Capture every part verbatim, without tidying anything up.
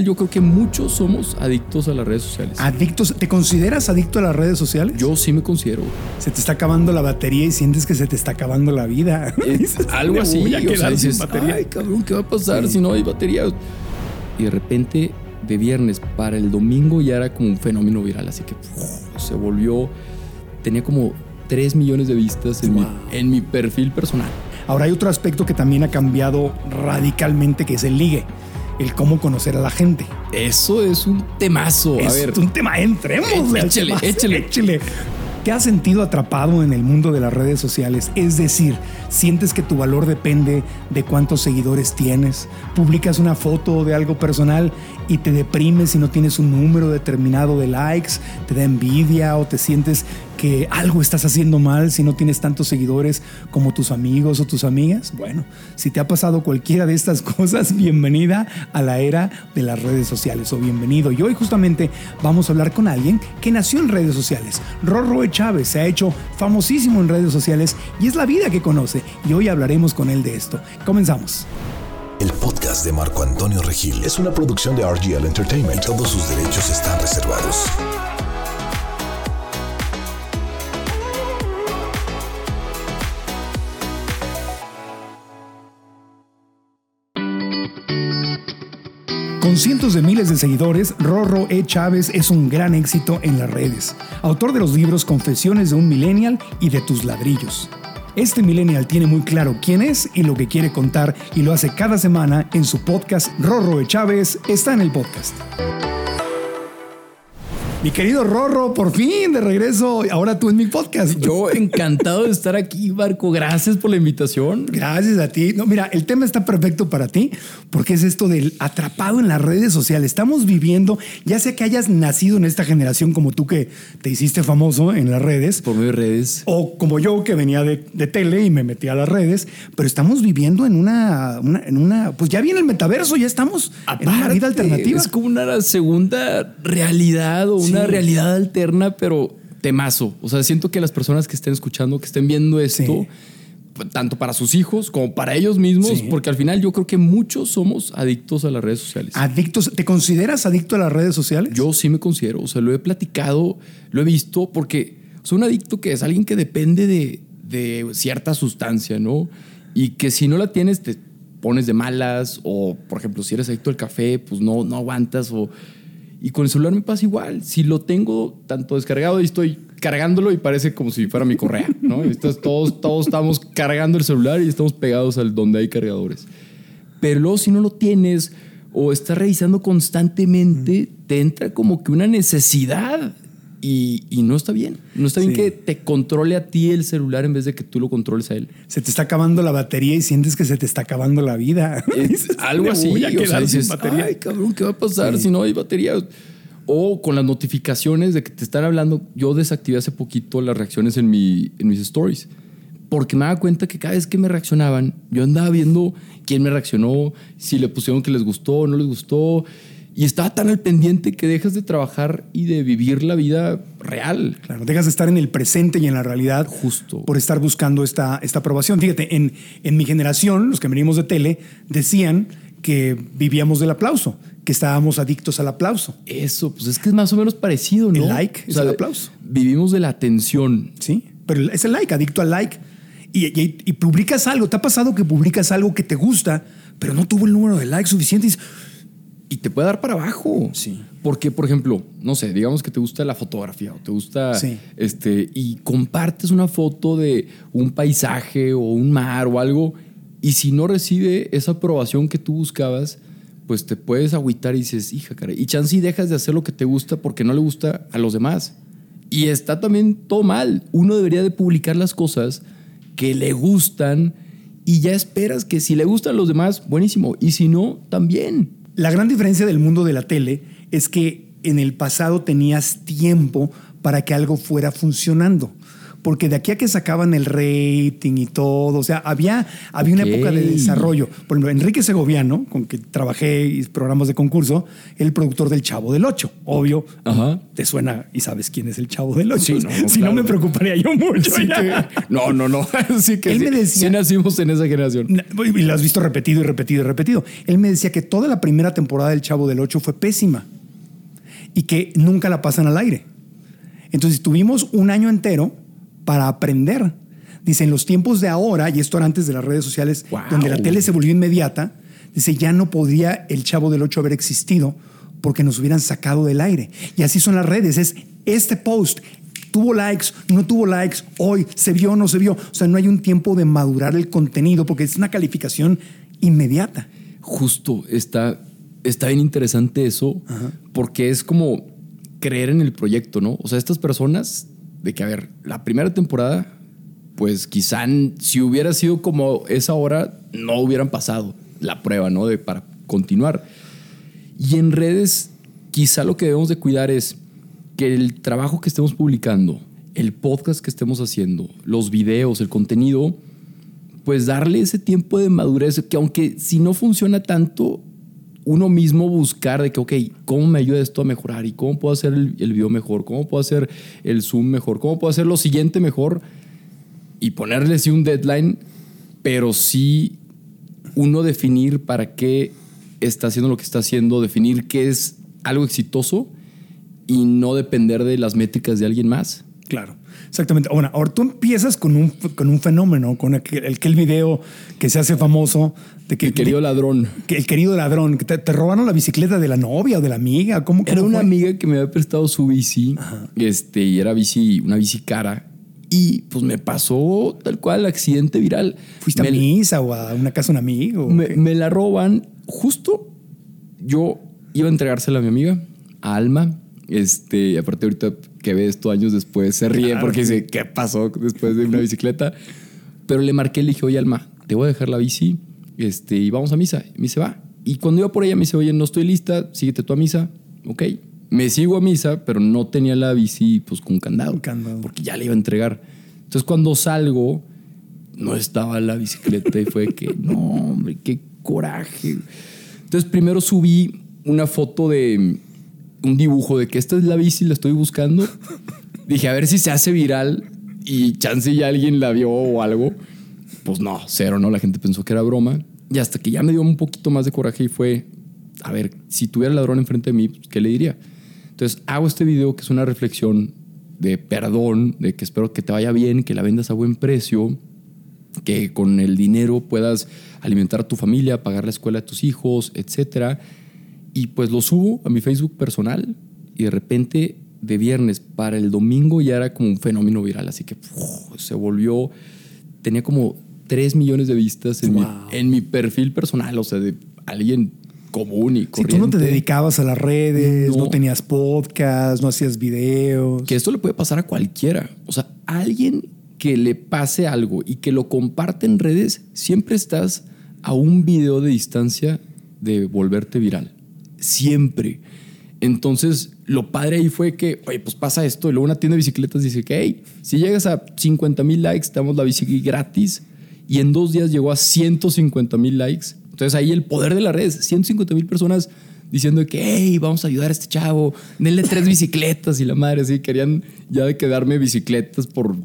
yo creo que muchos somos adictos a las redes sociales. ¿Adictos? ¿Te consideras adicto a las redes sociales? Yo sí me considero. Se te está acabando la batería y sientes que se te está acabando la vida. Es algo así. Voy a O sea, quedar sin dices, batería. ay, cabrón, ¿qué va a pasar Sí. si no hay batería? Y de repente, de viernes para el domingo ya era como un fenómeno viral. Así que uf, se volvió... Tenía como tres millones de vistas en, Wow. mi, en mi perfil personal. Ahora hay otro aspecto que también ha cambiado radicalmente, que es el ligue. El cómo conocer a la gente. Eso es un temazo. Es a ver, un tema, entremos. Échale, échale. échale. ¿Te has sentido atrapado en el mundo de las redes sociales? Es decir, ¿sientes que tu valor depende de cuántos seguidores tienes? ¿Publicas una foto de algo personal y te deprimes si no tienes un número determinado de likes? ¿Te da envidia o te sientes que algo estás haciendo mal si no tienes tantos seguidores como tus amigos o tus amigas? Bueno, si te ha pasado cualquiera de estas cosas, bienvenida a la era de las redes sociales o bienvenido. Y hoy justamente vamos a hablar con alguien que nació en redes sociales. Rorro Chávez se ha hecho famosísimo en redes sociales y es la vida que conoce. Y hoy hablaremos con él de esto. Comenzamos. El podcast de Marco Antonio Regil es una producción de R G L Entertainment y todos sus derechos están reservados. Con cientos de miles de seguidores, Rorro E. Chávez es un gran éxito en las redes. Autor de los libros Confesiones de un Millennial y De tus ladrillos. Este millennial tiene muy claro quién es y lo que quiere contar y lo hace cada semana en su podcast. Rorro E. Chávez está en el podcast. Mi querido Rorro, por fin de regreso, ahora tú en mi podcast. yo encantado de estar aquí, Marco. Gracias por la invitación. Gracias a ti. No, mira, el tema está perfecto para ti porque es esto del atrapado en las redes sociales. Estamos viviendo, ya sea que hayas nacido en esta generación como tú que te hiciste famoso en las redes, Por medio de redes. o como yo que venía de, de tele y me metí a las redes, pero estamos viviendo en una, una, en una, pues ya viene el metaverso, ya estamos en una vida alternativa. Es como una segunda realidad o una Sí. realidad alterna, pero temazo. O sea, siento que las personas que estén escuchando, que estén viendo esto, Sí. tanto para sus hijos como para ellos mismos, Sí. porque al final yo creo que muchos somos adictos a las redes sociales. Adictos, ¿te consideras adicto a las redes sociales? Yo sí me considero, o sea, lo he platicado, lo he visto, porque soy un adicto que es alguien que depende de, de cierta sustancia, ¿no? Y que si no la tienes te pones de malas, o por ejemplo, si eres adicto al café, pues no, no aguantas, o... Y con el celular me pasa igual. Si lo tengo tanto descargado y estoy cargándolo y parece como si fuera mi correa, ¿no? Entonces, todos, todos estamos cargando el celular y estamos pegados al donde hay cargadores. Pero luego si no lo tienes o estás revisando constantemente, te entra como que una necesidad y, y no está bien. No está bien Sí. que te controle a ti el celular en vez de que tú lo controles a él. Se te está acabando la batería y sientes que se te está acabando la vida. Es algo así. Voy a O sea, quedar sin dices, batería. ay, cabrón, ¿qué va a pasar Sí. si no hay batería? O con las notificaciones de que te están hablando. Yo desactivé hace poquito las reacciones en, mi, en mis stories. Porque me daba cuenta que cada vez que me reaccionaban, yo andaba viendo quién me reaccionó, si le pusieron que les gustó o no les gustó. Y estaba tan al pendiente que dejas de trabajar y de vivir la vida real. Claro, dejas de estar en el presente y en la realidad. Justo. Por estar buscando esta, esta aprobación. Fíjate, en, en mi generación, los que venimos de tele, decían que vivíamos del aplauso, que estábamos adictos al aplauso. Eso, pues es que es más o menos parecido, ¿no? El like es el aplauso. Vivimos de la atención. Sí, pero es el like, adicto al like. Y, y, y publicas algo. ¿Te ha pasado que publicas algo que te gusta, pero no tuvo el número de likes suficiente? Y dices, Y te puede dar para abajo. Sí. Porque, por ejemplo, no sé, digamos que te gusta la fotografía o te gusta Sí. este y compartes una foto de un paisaje o un mar o algo y si no recibe esa aprobación que tú buscabas, pues te puedes agüitar y dices, hija, caray. Y chance y dejas de hacer lo que te gusta porque no le gusta a los demás. Y está también todo mal. Uno debería de publicar las cosas que le gustan y ya esperas que si le gustan a los demás, buenísimo. Y si no, también. la gran diferencia del mundo de la tele es que en el pasado tenías tiempo para que algo fuera funcionando. porque de aquí a que sacaban el rating y todo, o sea, había, había una Okay. época de desarrollo. Por ejemplo, Enrique Segoviano, con que trabajé y programas de concurso, el productor del Chavo del Ocho. Obvio, Ajá. te suena y sabes quién es el Chavo del Ocho. Sí, no, si claro. no, me preocuparía yo mucho. Sí que- no, no, no. Sí que Él sí, me decía- sí nacimos en esa generación. Y lo has visto repetido y repetido y repetido. Él me decía que toda la primera temporada del Chavo del Ocho fue pésima y que nunca la pasan al aire. Entonces tuvimos un año entero para aprender. Dice, en los tiempos de ahora, y esto era antes de las redes sociales, Wow. donde la tele se volvió inmediata, dice, ya no podría el Chavo del Ocho haber existido porque nos hubieran sacado del aire. Y así son las redes. Es este post. Tuvo likes, no tuvo likes, hoy se vio o no se vio. O sea, no hay un tiempo de madurar el contenido porque es una calificación inmediata. Justo, está, está bien interesante eso, Ajá. porque es como creer en el proyecto, ¿no? O sea, estas personas, de que, a ver, la primera temporada, pues quizá si hubiera sido como esa hora, no hubieran pasado la prueba, ¿no? De, para continuar. Y en redes, quizá lo que debemos de cuidar es que el trabajo que estemos publicando, el podcast que estemos haciendo, los videos, el contenido, pues darle ese tiempo de madurez, que aunque si no funciona tanto, uno mismo buscar de que, ok, ¿cómo me ayuda esto a mejorar? ¿Y cómo puedo hacer el, el video mejor? ¿Cómo puedo hacer el Zoom mejor? ¿Cómo puedo hacer lo siguiente mejor? Y ponerle sí un deadline, pero sí uno definir para qué está haciendo lo que está haciendo, definir qué es algo exitoso y no depender de las métricas de alguien más. Claro, exactamente. Bueno, ahora tú empiezas con un, con un fenómeno, con aquel, aquel video que se hace famoso de que El querido de- ladrón. que el querido ladrón, que te, te robaron la bicicleta de la novia o de la amiga. ¿Cómo, cómo Era una fue? amiga que me había prestado su bici, este, y era bici, una bici cara. Y pues me pasó tal cual accidente viral. ¿Fuiste me, a misa o a una casa de un amigo? me, ¿Qué? me la roban. Justo yo iba a entregársela a mi amiga, a Alma. Este, y aparte ahorita que ve esto años después se ríe Claro, porque sí. dice, ¿qué pasó después de una bicicleta? Pero le marqué, le dije, oye Alma, te voy a dejar la bici, este, y vamos a misa. Y me dice, va. Y cuando iba por ella me dice, oye, no estoy lista, síguete tú a misa. Ok. Me sigo a misa, pero no tenía la bici pues con candado, Con candado. porque ya le iba a entregar. Entonces cuando salgo, no estaba la bicicleta y fue que, no, hombre, qué coraje. Entonces primero subí una foto de un dibujo de que esta es la bici, la estoy buscando. Dije, a ver si se hace viral y chance ya alguien la vio o algo. Pues no, cero, ¿no? La gente pensó que era broma. Y hasta que ya me dio un poquito más de coraje y fue, a ver, si tuviera el ladrón enfrente de mí, ¿qué le diría? Entonces hago este video que es una reflexión de perdón, de que espero que te vaya bien, que la vendas a buen precio, que con el dinero puedas alimentar a tu familia, pagar la escuela de tus hijos, etcétera. Y pues lo subo a mi Facebook personal y de repente de viernes para el domingo ya era como un fenómeno viral. Así que uf, se volvió, tenía como tres millones de vistas en, Wow. mi, en mi perfil personal, o sea, de alguien común y Si corriente. tú no te dedicabas a las redes, no, No. tenías podcast, no hacías videos. Que esto le puede pasar a cualquiera. O sea, a alguien que le pase algo y que lo comparte en redes, siempre estás a un video de distancia de volverte viral. Siempre. Entonces, lo padre ahí fue que, oye, pues pasa esto. Y luego una tienda de bicicletas dice que, hey, si llegas a cincuenta mil likes, te damos la bici gratis. Y en dos días llegó a ciento cincuenta mil likes. Entonces, ahí el poder de las redes. ciento cincuenta mil personas diciendo que, hey, vamos a ayudar a este chavo. Denle tres bicicletas. Y la madre así querían ya de quedarme bicicletas por...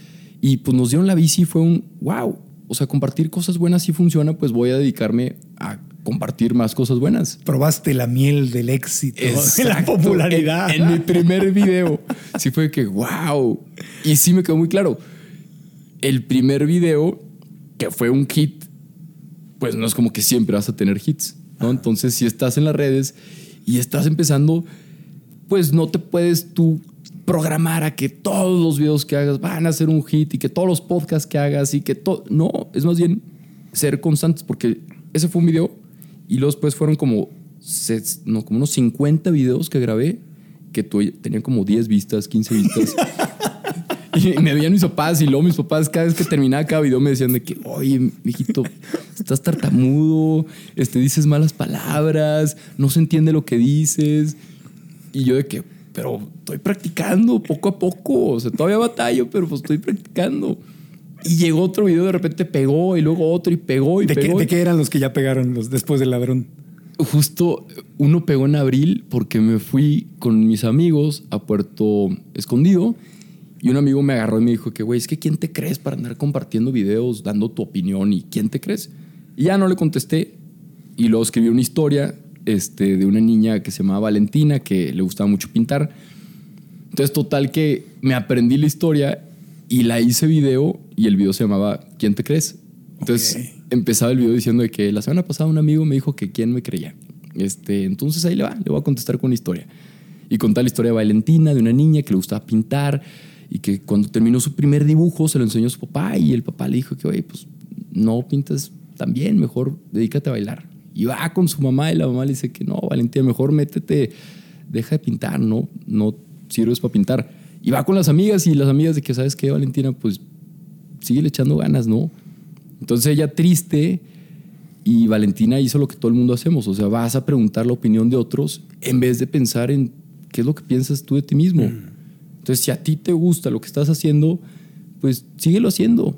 Y pues nos dieron la bici y fue un wow. O sea, compartir cosas buenas sí funciona, pues voy a dedicarme a compartir más cosas buenas. Probaste la miel del éxito, de la Exacto. popularidad. En, en mi primer video sí fue que wow. Y sí me quedó muy claro. El primer video, que fue un hit, pues no es como que siempre vas a tener hits, ¿no? Entonces, si estás en las redes y estás empezando, pues no te puedes tú programar a que todos los videos que hagas van a ser un hit y que todos los podcasts que hagas y que todo... No, es más bien ser constantes, porque ese fue un video y luego después fueron como, no, como unos cincuenta videos que grabé que tu, tenían como diez vistas, quince vistas. Y me veían mis papás y luego mis papás cada vez que terminaba cada video me decían de que, oye, mijito, estás tartamudo, este, dices malas palabras, no se entiende lo que dices. Y yo de que, pero estoy practicando poco a poco. O sea, todavía batallo, pero pues estoy practicando. Y llegó otro video, de repente pegó, y luego otro, y pegó, y ¿De pegó. Qué, ¿De qué eran los que ya pegaron los después del ladrón? Justo uno pegó en abril porque me fui con mis amigos a Puerto Escondido y un amigo me agarró y me dijo que, güey, es que ¿quién te crees para andar compartiendo videos, dando tu opinión? ¿Y quién te crees? Y ya no le contesté y luego escribí una historia este, de una niña que se llamaba Valentina, que le gustaba mucho pintar. Entonces, total que me aprendí la historia y la hice video y el video se llamaba ¿Quién te crees? Entonces okay. empezaba el video diciendo de que la semana pasada un amigo me dijo que quién me creía. Este, entonces ahí le va, le voy a contestar con una historia. Y contar la historia de Valentina, de una niña que le gustaba pintar y que cuando terminó su primer dibujo se lo enseñó a su papá y el papá le dijo que, oye, pues no pintas tan bien, mejor dedícate a bailar. Y va con su mamá y la mamá le dice que no, Valentina, mejor métete, deja de pintar, no, no sirves para pintar. Y va con las amigas y las amigas de que, ¿sabes qué, Valentina? Pues sigue le echando ganas, ¿no? Entonces ella triste y Valentina hizo lo que todo el mundo hacemos. O sea, vas a preguntar la opinión de otros en vez de pensar en qué es lo que piensas tú de ti mismo. Mm. Entonces, si a ti te gusta lo que estás haciendo, pues síguelo haciendo.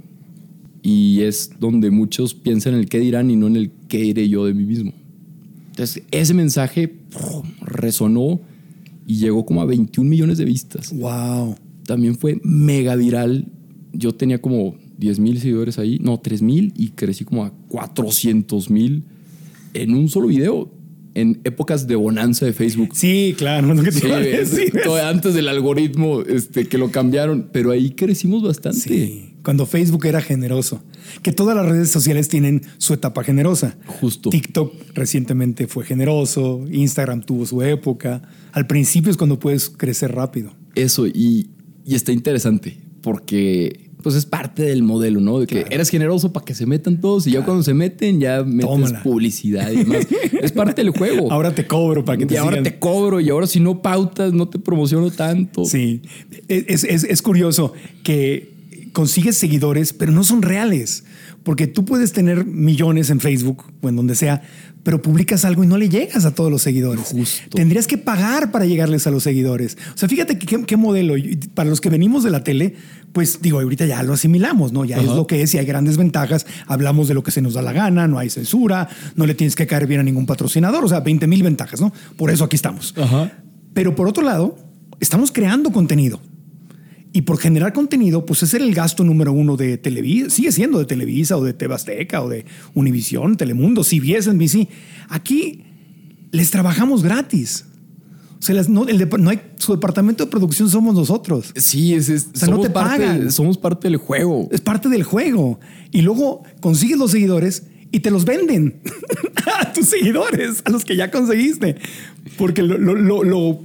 Y es donde muchos piensan en el qué dirán y no en el qué diré yo de mí mismo. Entonces, ese mensaje ¡pum!, resonó y llegó como a veintiún millones de vistas. ¡Wow! También fue mega viral. Yo tenía como diez mil seguidores ahí, no, tres mil, y crecí como a cuatrocientos mil en un solo video, en épocas de bonanza de Facebook. Sí, claro, no es lo que te sí, iba a decir. Todo antes del algoritmo este, que lo cambiaron, pero ahí crecimos bastante. Sí, cuando Facebook era generoso, que todas las redes sociales tienen su etapa generosa. Justo. TikTok recientemente fue generoso, Instagram tuvo su época. Al principio es cuando puedes crecer rápido. Eso, y, y está interesante, porque pues es parte del modelo, ¿no? De que claro. eres generoso para que se metan todos y claro. ya cuando se meten ya metes Tómala. publicidad y demás. Es parte del juego. Ahora te cobro para que te Y ahora sigan. te cobro y ahora si no pautas no te promociono tanto. Sí. Es, es, es curioso que consigues seguidores, pero no son reales. Porque tú puedes tener millones en Facebook o en donde sea, pero publicas algo y no le llegas a todos los seguidores. Justo. Tendrías que pagar para llegarles a los seguidores. O sea, fíjate qué, qué modelo. Para los que venimos de la tele, pues digo, ahorita ya lo asimilamos, ¿no? Ya Ajá. es lo que es y hay grandes ventajas. Hablamos de lo que se nos da la gana, no hay censura, no le tienes que caer bien a ningún patrocinador. O sea, veinte mil ventajas, ¿no? Por eso aquí estamos. Ajá. Pero por otro lado, estamos creando contenido. Y por generar contenido, pues ese era el gasto número uno de Televisa. Sigue siendo de Televisa o de T V Azteca o de Univisión, Telemundo, C B S, N B C. Aquí les trabajamos gratis. O sea, las, no, el de, no hay, su departamento de producción somos nosotros. Sí, es, es, o sea, somos, no te parte, pagan. somos parte del juego. Es parte del juego. Y luego consigues los seguidores y te los venden a tus seguidores, a los que ya conseguiste. Porque lo... lo, lo, lo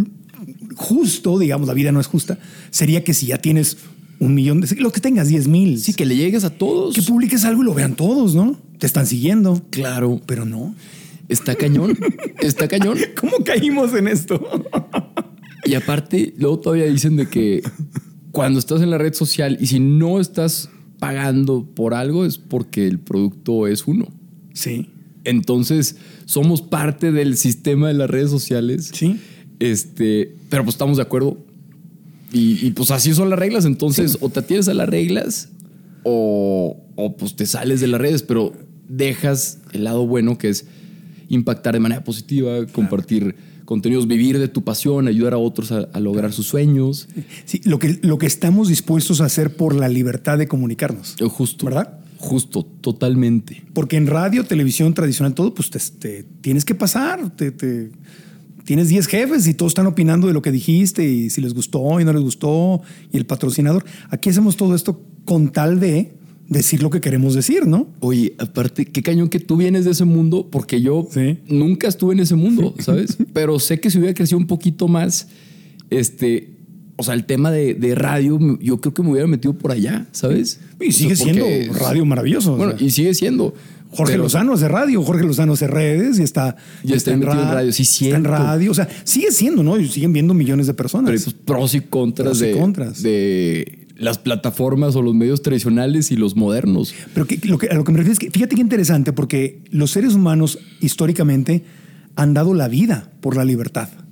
justo, digamos, la vida no es justa, sería que si ya tienes un millón de... Lo que tengas, diez mil. Sí, que le llegues a todos. Que publiques algo y lo vean todos, ¿no? Te están siguiendo. Claro. Pero no. Está cañón. Está cañón. ¿Cómo caímos en esto? Y aparte, luego todavía dicen de que cuando estás en la red social y si no estás pagando por algo es porque el producto es uno. Sí. Entonces, somos parte del sistema de las redes sociales. Sí. Este, pero pues estamos de acuerdo y, y pues así son las reglas. Entonces sí. o te atienes a las reglas o, o pues te sales de las redes, pero dejas el lado bueno que es impactar de manera positiva, claro. compartir contenidos, vivir de tu pasión, ayudar a otros a, a lograr sus sueños. Sí, lo que, lo que estamos dispuestos a hacer por la libertad de comunicarnos. Justo. ¿Verdad? Justo, totalmente. Porque en radio, televisión tradicional, todo, pues te, te tienes que pasar, te... te tienes diez jefes y todos están opinando de lo que dijiste y si les gustó y no les gustó y el patrocinador. Aquí hacemos todo esto con tal de decir lo que queremos decir, ¿no? Oye, aparte, qué cañón que tú vienes de ese mundo, porque yo sí. nunca estuve en ese mundo, ¿sabes? Pero sé que si hubiera crecido un poquito más, este, o sea, el tema de, de radio, yo creo que me hubiera metido por allá, ¿sabes? Y sigue o sea, siendo radio maravilloso. Bueno, o sea. y sigue siendo. Jorge pero, Lozano hace radio, Jorge Lozano hace redes y está, y está, está en, radio, en radio. Sí, está en radio. O sea, sigue siendo, ¿no? Y siguen viendo millones de personas. Pero pues, pros y contras, pros y de, contras de las plataformas o los medios tradicionales y los modernos. Pero que, lo que, a lo que me refiero es que fíjate qué interesante, porque los seres humanos históricamente han dado la vida por la libertad.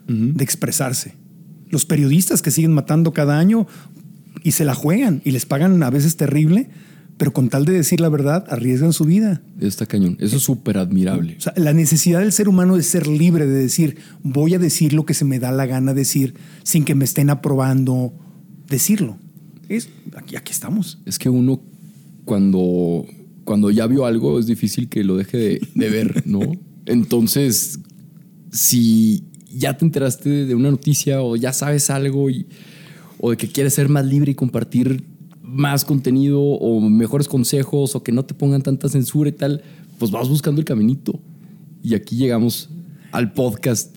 uh-huh. de expresarse. Los periodistas que siguen matando cada año y se la juegan y les pagan a veces terrible, pero con tal de decir la verdad, arriesgan su vida. Está cañón. Eso es súper admirable. O sea, la necesidad del ser humano de ser libre, de decir, voy a decir lo que se me da la gana decir sin que me estén aprobando decirlo. Es, aquí, aquí estamos. Es que uno, cuando, cuando ya vio algo, es difícil que lo deje de, de ver, ¿no? Entonces, si ya te enteraste de una noticia o ya sabes algo y, o de que quieres ser más libre y compartir más contenido o mejores consejos o que no te pongan tanta censura y tal, pues vas buscando el caminito. Y aquí llegamos al podcast.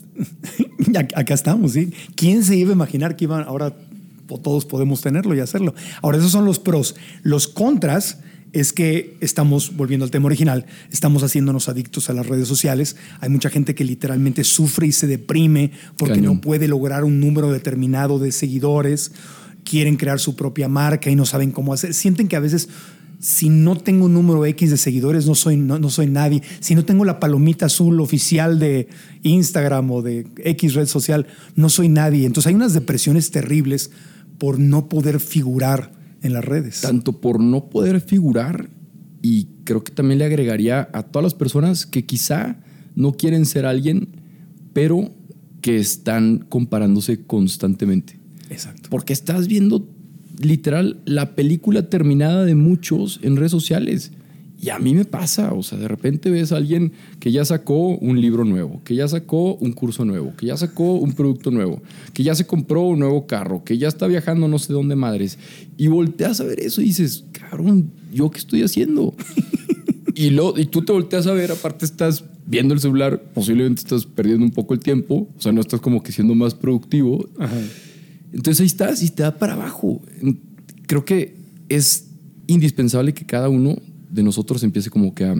Acá estamos, ¿sí? ¿Quién se iba a imaginar que iban ahora todos podemos tenerlo y hacerlo? Ahora, esos son los pros. Los contras es que estamos, volviendo al tema original, estamos haciéndonos adictos a las redes sociales. Hay mucha gente que literalmente sufre y se deprime porque Cañón. no puede lograr un número determinado de seguidores. Quieren crear su propia marca y no saben cómo hacer. Sienten que a veces, si no tengo un número X de seguidores, no soy, no, no soy nadie. Si no tengo la palomita azul oficial de Instagram o de X red social, no soy nadie. Entonces hay unas depresiones terribles por no poder figurar en las redes. Tanto por no poder figurar, y creo que también le agregaría a todas las personas que quizá no quieren ser alguien, pero que están comparándose constantemente. Exacto. Porque estás viendo literal la película terminada de muchos en redes sociales. Y a mí me pasa, o sea, de repente ves a alguien que ya sacó un libro nuevo, que ya sacó un curso nuevo, que ya sacó un producto nuevo, que ya se compró un nuevo carro, que ya está viajando no sé dónde madres. Y volteas a ver eso y dices, cabrón, ¿yo qué estoy haciendo? y, lo, y tú te volteas a ver, aparte estás viendo el celular, posiblemente estás perdiendo un poco el tiempo, o sea, no estás como que siendo más productivo. Ajá. Entonces ahí estás y te da para abajo. Creo que es indispensable que cada uno de nosotros empiece como que a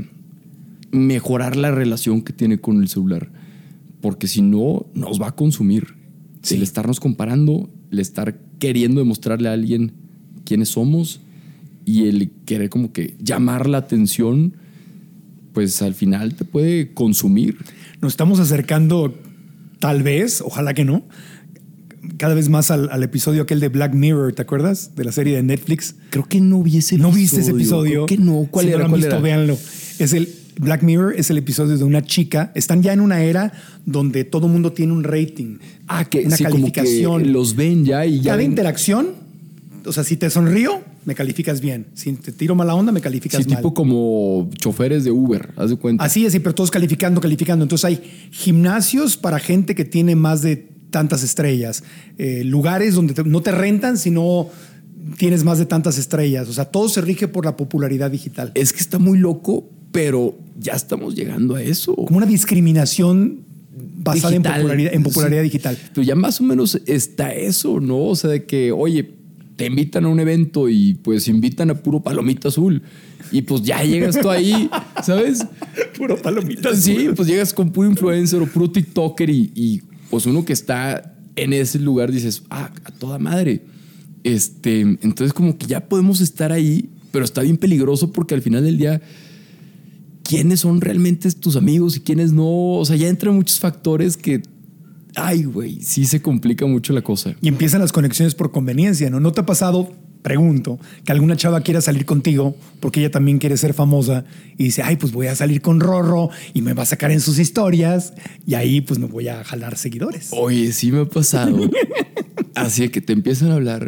mejorar la relación que tiene con el celular. Porque si no, nos va a consumir. Sí. El estarnos comparando, el estar queriendo demostrarle a alguien quiénes somos y el querer como que llamar la atención, pues al final te puede consumir. Nos estamos acercando, tal vez, ojalá que no, cada vez más al, al episodio aquel de Black Mirror, ¿te acuerdas? De la serie de Netflix. Creo que no vi ese episodio. ¿No viste ese episodio? Creo que no. ¿Cuál si era? no lo han ¿Cuál visto, era? Véanlo. Es el Black Mirror, es el episodio de una chica. Están ya en una era donde todo mundo tiene un rating. Ah, que una sí, calificación. Como que los ven ya y ya. Cada ven. interacción, o sea, si te sonrío, me calificas bien. Si te tiro mala onda, me calificas sí, mal. Tipo como choferes de Uber, haz de cuenta. Así es, sí, pero todos calificando, calificando. Entonces hay gimnasios para gente que tiene más de tantas estrellas, eh, lugares donde te, no te rentan si no tienes más de tantas estrellas. O sea, todo se rige por la popularidad digital. Es que está muy loco, pero ya estamos llegando a eso. Como una discriminación basada digital, en popularidad, en popularidad sí. digital. Pero ya más o menos está eso, ¿no? O sea, de que, oye, te invitan a un evento y pues invitan a puro palomita azul. Y pues ya llegas tú ahí, ¿sabes? Puro palomita azul. Sí, pues llegas con puro influencer o puro TikToker y, y pues uno que está en ese lugar dices, ah, a toda madre. Este, entonces como que ya podemos estar ahí, pero está bien peligroso porque al final del día, ¿quiénes son realmente tus amigos y quiénes no? O sea, ya entran muchos factores que, ay, güey, sí se complica mucho la cosa. Y empiezan las conexiones por conveniencia, ¿no? ¿No te ha pasado, pregunto, que alguna chava quiera salir contigo porque ella también quiere ser famosa y dice, ay, pues voy a salir con Rorro y me va a sacar en sus historias y ahí pues me voy a jalar seguidores? Oye, sí me ha pasado. Así que te empiezan a hablar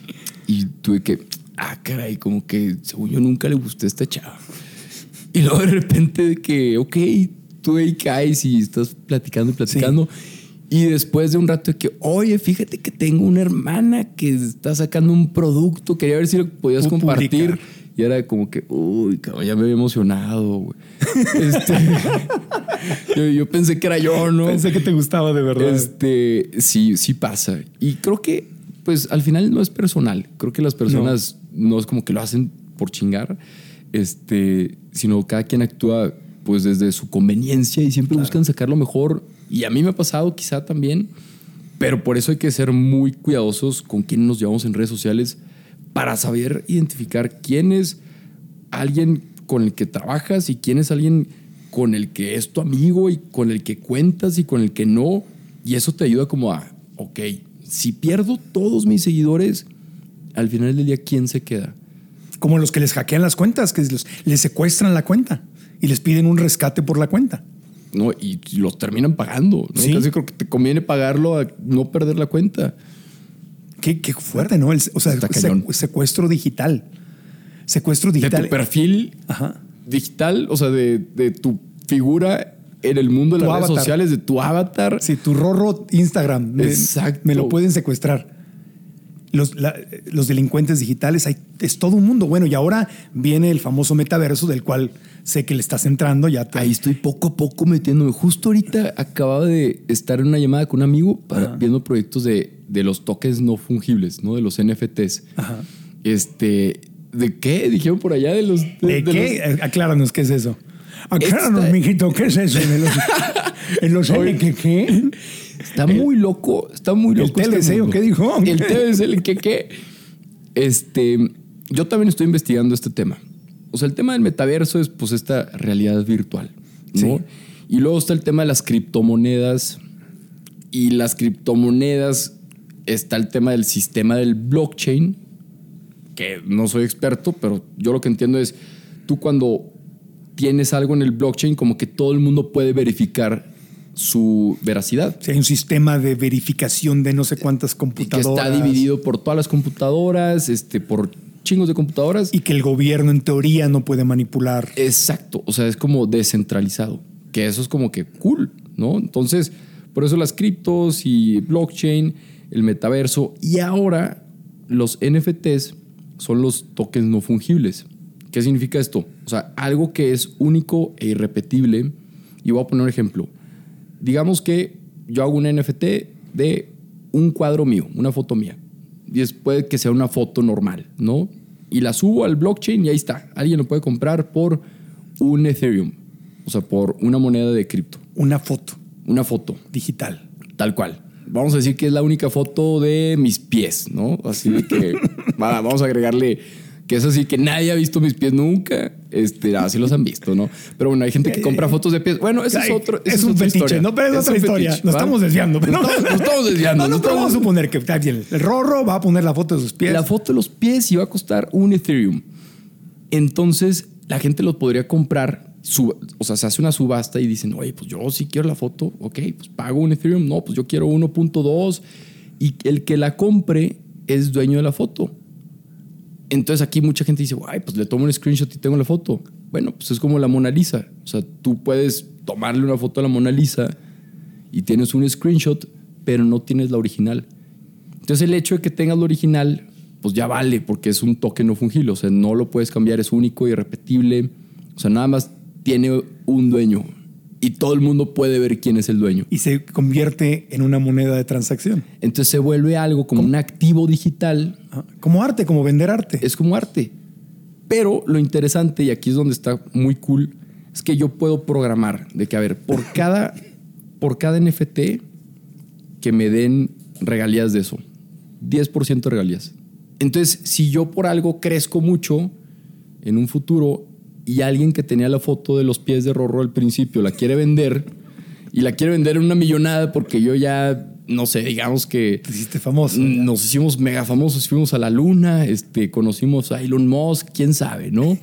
y tuve que, ah, caray, como que según yo nunca le gusté a esta chava. Y luego de repente de que, ok, tú ahí caes y estás platicando y platicando. Sí. Y después de un rato de que, oye, fíjate que tengo una hermana que está sacando un producto, quería ver si lo podías Publica. compartir. Y era como que, uy, cabrón, ya me había emocionado, güey. Este, yo, yo pensé que era yo, ¿no? Pensé que te gustaba de verdad. Este, sí, sí pasa. Y creo que, pues, al final no es personal. Creo que las personas no, no es como que lo hacen por chingar, este, sino cada quien actúa, pues, desde su conveniencia y siempre claro. buscan sacar lo mejor. Y a mí me ha pasado quizá también, pero por eso hay que ser muy cuidadosos con quién nos llevamos en redes sociales para saber identificar quién es alguien con el que trabajas y quién es alguien con el que es tu amigo y con el que cuentas y con el que no. Y eso te ayuda como a, ok, si pierdo todos mis seguidores, al final del día, ¿quién se queda? Como los que les hackean las cuentas, que los, les secuestran la cuenta y les piden un rescate por la cuenta. No, y los terminan pagando, ¿no? Sí. Casi creo que te conviene pagarlo a no perder la cuenta. Qué, qué fuerte, ¿no? El, o sea, se, secuestro digital. Secuestro digital. De tu perfil Ajá. digital, o sea, de, de tu figura en el mundo de Tu las avatar. redes sociales, de tu avatar. Sí, tu Rorro Instagram. Me, Exacto. Me lo pueden secuestrar. Los, la, los delincuentes digitales, hay, es todo un mundo. Bueno, y ahora viene el famoso metaverso del cual sé que le estás entrando. Ya te... Ahí estoy poco a poco metiéndome. Justo ahorita acababa de estar en una llamada con un amigo para, viendo proyectos de, de los tokens no fungibles, ¿no? De los N F Ts. Ajá. Este, ¿de qué? Dijeron por allá de los... ¿De, de, de qué? los... Acláranos, ¿qué es eso? Acláranos, Esta... mijito, ¿qué es eso? En los, en los N, ¿qué, qué? Está muy loco, está muy loco. ¿El T L C o qué dijo? El T L C, el qué qué. Este, yo también estoy investigando este tema. O sea, el tema del metaverso es pues esta realidad virtual, ¿no? Sí. Y luego está el tema de las criptomonedas. Y las criptomonedas está el tema del sistema del blockchain, que no soy experto, pero yo lo que entiendo es tú cuando tienes algo en el blockchain, como que todo el mundo puede verificar su veracidad. Sí, hay un sistema de verificación de no sé cuántas computadoras. Y que está dividido por todas las computadoras, este, por chingos de computadoras. Y que el gobierno en teoría no puede manipular. Exacto, o sea, es como descentralizado, que eso es como que cool, ¿no? Entonces, por eso las criptos y blockchain, el metaverso y ahora los N F Ts son los tokens no fungibles. ¿Qué significa esto? O sea, algo que es único e irrepetible. Y voy a poner un ejemplo. Digamos que yo hago un N F T de un cuadro mío, una foto mía. Y después que sea una foto normal, ¿no? Y la subo al blockchain y ahí está. Alguien lo puede comprar por un Ethereum. O sea, por una moneda de cripto. Una foto. Una foto. Digital. Tal cual. Vamos a decir que es la única foto de mis pies, ¿no? Así de que va, vamos a agregarle que es así que nadie ha visto mis pies nunca. Este, así los han visto, ¿no? Pero bueno, hay gente que compra fotos de pies. Bueno, eso es otro. Es, es un otra fetiche, historia. ¿no? Pero es, es otra historia. Fetiche, nos ¿va? estamos desviando. Pero nos, estamos, nos estamos desviando. No, no, nos pero estamos... vamos a suponer que está bien. El Rorro va a poner la foto de sus pies. La foto de los pies iba a costar un Ethereum. Entonces, la gente lo podría comprar. Sub, o sea, se hace una subasta y dicen, oye, pues yo sí quiero la foto. Ok, pues pago un Ethereum. No, pues yo quiero uno punto dos. Y el que la compre es dueño de la foto. Entonces aquí mucha gente dice, ay, pues le tomo un screenshot y tengo la foto. Bueno, pues es como la Mona Lisa. O sea, tú puedes tomarle una foto a la Mona Lisa y tienes un screenshot, pero no tienes la original. Entonces el hecho de que tengas la original, pues ya vale, porque es un token no fungible. O sea, no lo puedes cambiar, es único, irrepetible. O sea, nada más tiene un dueño y todo el mundo puede ver quién es el dueño. Y se convierte en una moneda de transacción. Entonces se vuelve algo como un activo digital. Como arte, como vender arte. Es como arte. Pero lo interesante, y aquí es donde está muy cool, es que yo puedo programar de que, a ver, por cada, por cada N F T que me den regalías de eso, diez por ciento de regalías. Entonces, si yo por algo crezco mucho en un futuro y alguien que tenía la foto de los pies de Rorro al principio la quiere vender y la quiere vender en una millonada porque yo ya... No sé, digamos que... Te hiciste famoso. Nos hicimos mega famosos, fuimos a la luna, este, conocimos a Elon Musk, quién sabe, ¿no?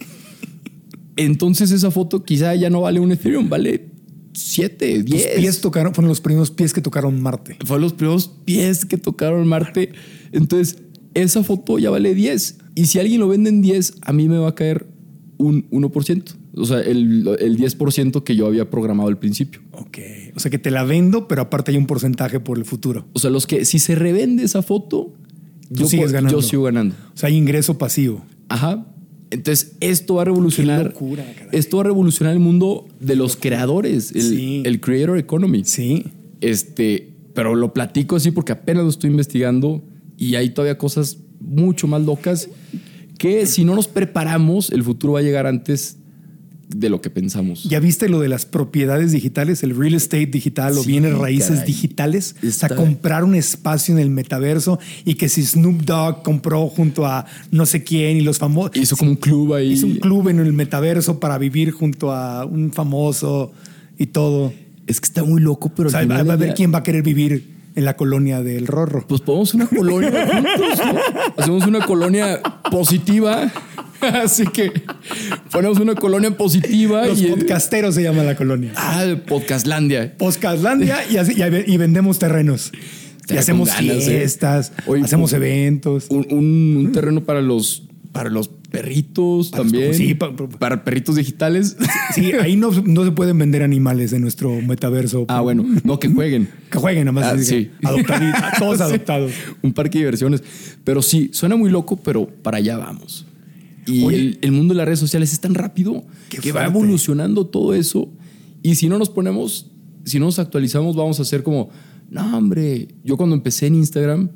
Entonces esa foto quizá ya no vale un Ethereum, vale siete, diez. Tus pies tocaron, fueron los primeros pies que tocaron Marte. Fueron los primeros pies que tocaron Marte. Entonces esa foto ya vale diez. Y si alguien lo vende en diez, a mí me va a caer un uno por ciento. O sea, el, el diez por ciento que yo había programado al principio. Ok. O sea, que te la vendo, pero aparte hay un porcentaje por el futuro. O sea, los que si se revende esa foto, tú yo, sigues ganando. Yo sigo ganando. O sea, hay ingreso pasivo. Ajá. Entonces, esto va a revolucionar. Qué locura, caray. Esto va a revolucionar el mundo de los creadores, el, Sí. el creator economy. Sí. Este, pero lo platico así porque apenas lo estoy investigando y hay todavía cosas mucho más locas que si no nos preparamos, el futuro va a llegar antes de lo que pensamos. ¿Ya viste lo de las propiedades digitales, el real estate digital Sí, o bienes raíces caray. digitales? Está- O sea, comprar un espacio en el metaverso y que si Snoop Dogg compró junto a no sé quién y los famosos... Hizo como un club ahí. Hizo un club en el metaverso para vivir junto a un famoso y todo. Es que está muy loco, pero... O sea, va, va a ver quién va a querer vivir en la colonia del Rorro. Pues ponemos una colonia juntos, ¿no? Hacemos una colonia positiva. Así que ponemos una colonia positiva. Los y, podcasteros se llama la colonia. Ah, Podcastlandia. Podcastlandia y, así, y, y vendemos terrenos. Y hacemos ganas, fiestas, ¿eh? Oye, hacemos un, eventos. Un, un, un terreno para los, para los perritos para también. Los, sí, pa, pa, para perritos digitales. Sí, ahí no, no se pueden vender animales en nuestro metaverso. Ah, bueno. No, que jueguen. Que jueguen, nada más. Ah, sí. Adoptaditos, todos sí. adoptados. Un parque de diversiones. Pero sí, suena muy loco, pero para allá vamos. Y el, el mundo de las redes sociales es tan rápido que fuerte. Va evolucionando todo eso. Y si no nos ponemos, si no nos actualizamos, vamos a hacer como, no, hombre, yo cuando empecé en Instagram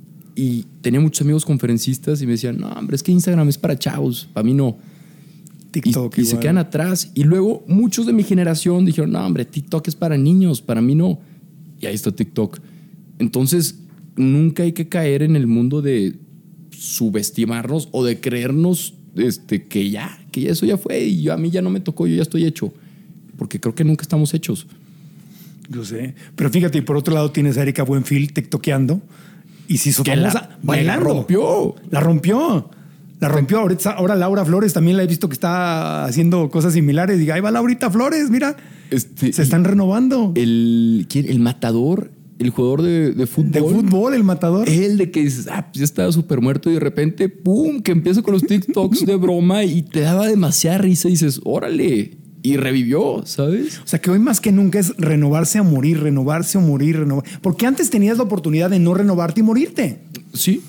y tenía muchos amigos conferencistas y me decían, no, hombre, es que Instagram es para chavos, para mí no. TikTok. Y, y se quedan atrás. Y luego muchos de mi generación dijeron, no, hombre, TikTok es para niños, para mí no. Y ahí está TikTok. Entonces, nunca hay que caer en el mundo de subestimarnos o de creernos este, que ya, que ya eso ya fue y yo, a mí ya no me tocó, yo ya estoy hecho. Porque creo que nunca estamos hechos. Yo sé. Pero fíjate, y por otro lado tienes a Erika Buenfil tiktokeando y se hizo famosa bailando. La rompió. La rompió. La rompió. Ahorita, ahora Laura Flores también la he visto que está haciendo cosas similares. Y ahí va Laurita Flores, mira. Este, se están renovando. El, ¿quién? El Matador, el jugador de, de fútbol. De fútbol, el Matador. El de que dices, ah, pues ya estaba súper muerto y de repente, pum, que empieza con los TikToks de broma y te daba demasiada risa y dices, órale. Y revivió, ¿sabes? O sea, que hoy más que nunca es renovarse a morir, renovarse o morir, renovar. Porque antes tenías la oportunidad de no renovarte y morirte. Sí,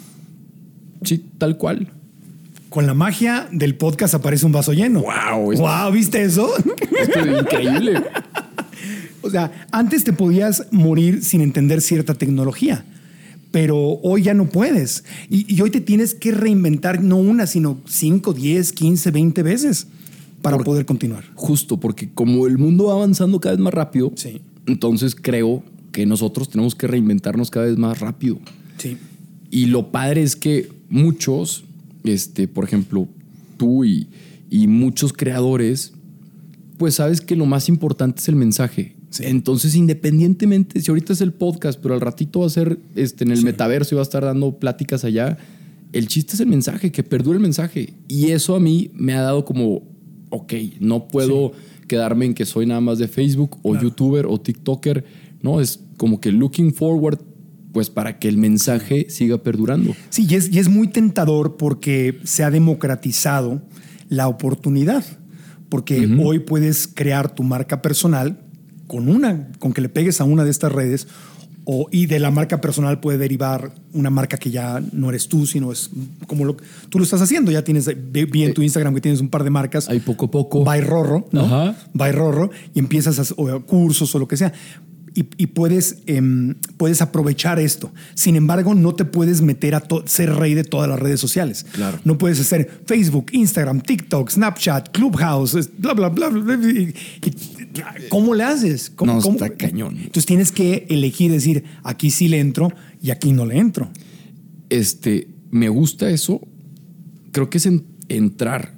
sí, tal cual. Con la magia del podcast aparece un vaso lleno. ¡Wow! Esto, ¡Wow! ¿Viste eso? Esto es increíble. O sea, antes te podías morir sin entender cierta tecnología, pero hoy ya no puedes. Y, y hoy te tienes que reinventar no una, sino cinco, diez, quince, veinte veces para Por, poder continuar. Justo, porque como el mundo va avanzando cada vez más rápido, sí. entonces creo que nosotros tenemos que reinventarnos cada vez más rápido. Sí. Y lo padre es que muchos, este, por ejemplo, tú y, y muchos creadores, pues sabes que lo más importante es el mensaje. Sí. Entonces, independientemente, si ahorita es el podcast, pero al ratito va a ser este, en el sí. metaverso y va a estar dando pláticas allá, el chiste es el mensaje, que perdure el mensaje. Y eso a mí me ha dado como, ok, no puedo sí. quedarme en que soy nada más de Facebook o claro. YouTuber o TikToker. No, es como que looking forward, pues para que el mensaje siga perdurando. Sí, y es, y es muy tentador porque se ha democratizado la oportunidad. Porque uh-huh. hoy puedes crear tu marca personal con una, con que le pegues a una de estas redes, o, y de la marca personal puede derivar una marca que ya no eres tú, sino es como lo, tú lo estás haciendo. Ya tienes, vi en tu Instagram que tienes un par de marcas. Ahí poco a poco. By Rorro, ¿no? Ajá. By Rorro, y empiezas a o cursos o lo que sea. Y, y puedes, eh, puedes aprovechar esto. Sin embargo, no te puedes meter a to- ser rey de todas las redes sociales. Claro. No puedes hacer Facebook, Instagram, TikTok, Snapchat, Clubhouse, bla, bla, bla, bla. Y, y, ¿cómo le haces? ¿Cómo, no, cómo? Está cañón. Entonces tienes que elegir, decir, aquí sí le entro y aquí no le entro. Este, me gusta eso. Creo que es en, entrar,